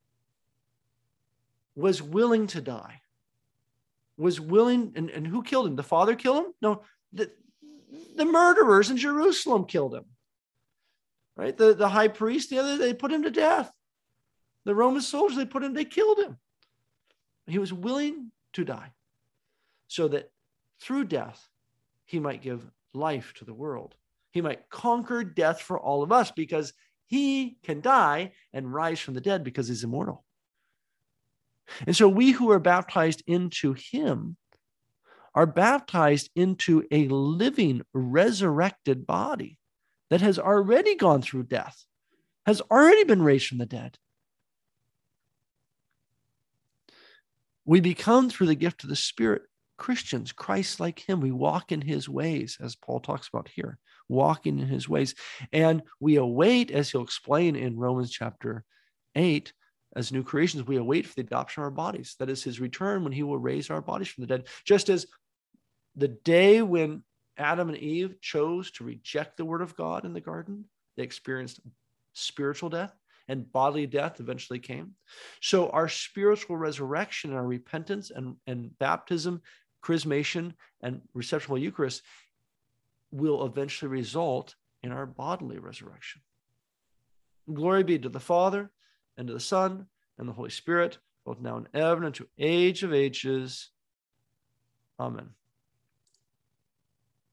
was willing to die, was willing, and, and who killed him? The Father killed him? No, the, the murderers in Jerusalem killed him, right? The, the high priest, the other, they put him to death. The Roman soldiers, they put him, they killed him. He was willing to die so that through death, he might give life to the world. He might conquer death for all of us because he can die and rise from the dead because he's immortal. And so we who are baptized into him are baptized into a living, resurrected body that has already gone through death, has already been raised from the dead. We become, through the gift of the Spirit, Christians, Christ like him. We walk in his ways, as Paul talks about here, walking in his ways. And we await, as he'll explain in Romans chapter eight, as new creations, we await for the adoption of our bodies. That is his return when he will raise our bodies from the dead. Just as the day when Adam and Eve chose to reject the word of God in the garden, they experienced spiritual death, and bodily death eventually came. So our spiritual resurrection and our repentance and, and baptism, chrismation, and reception of the Eucharist will eventually result in our bodily resurrection. Glory be to the Father, and to the Son, and the Holy Spirit, both now and ever, and to age of ages. Amen.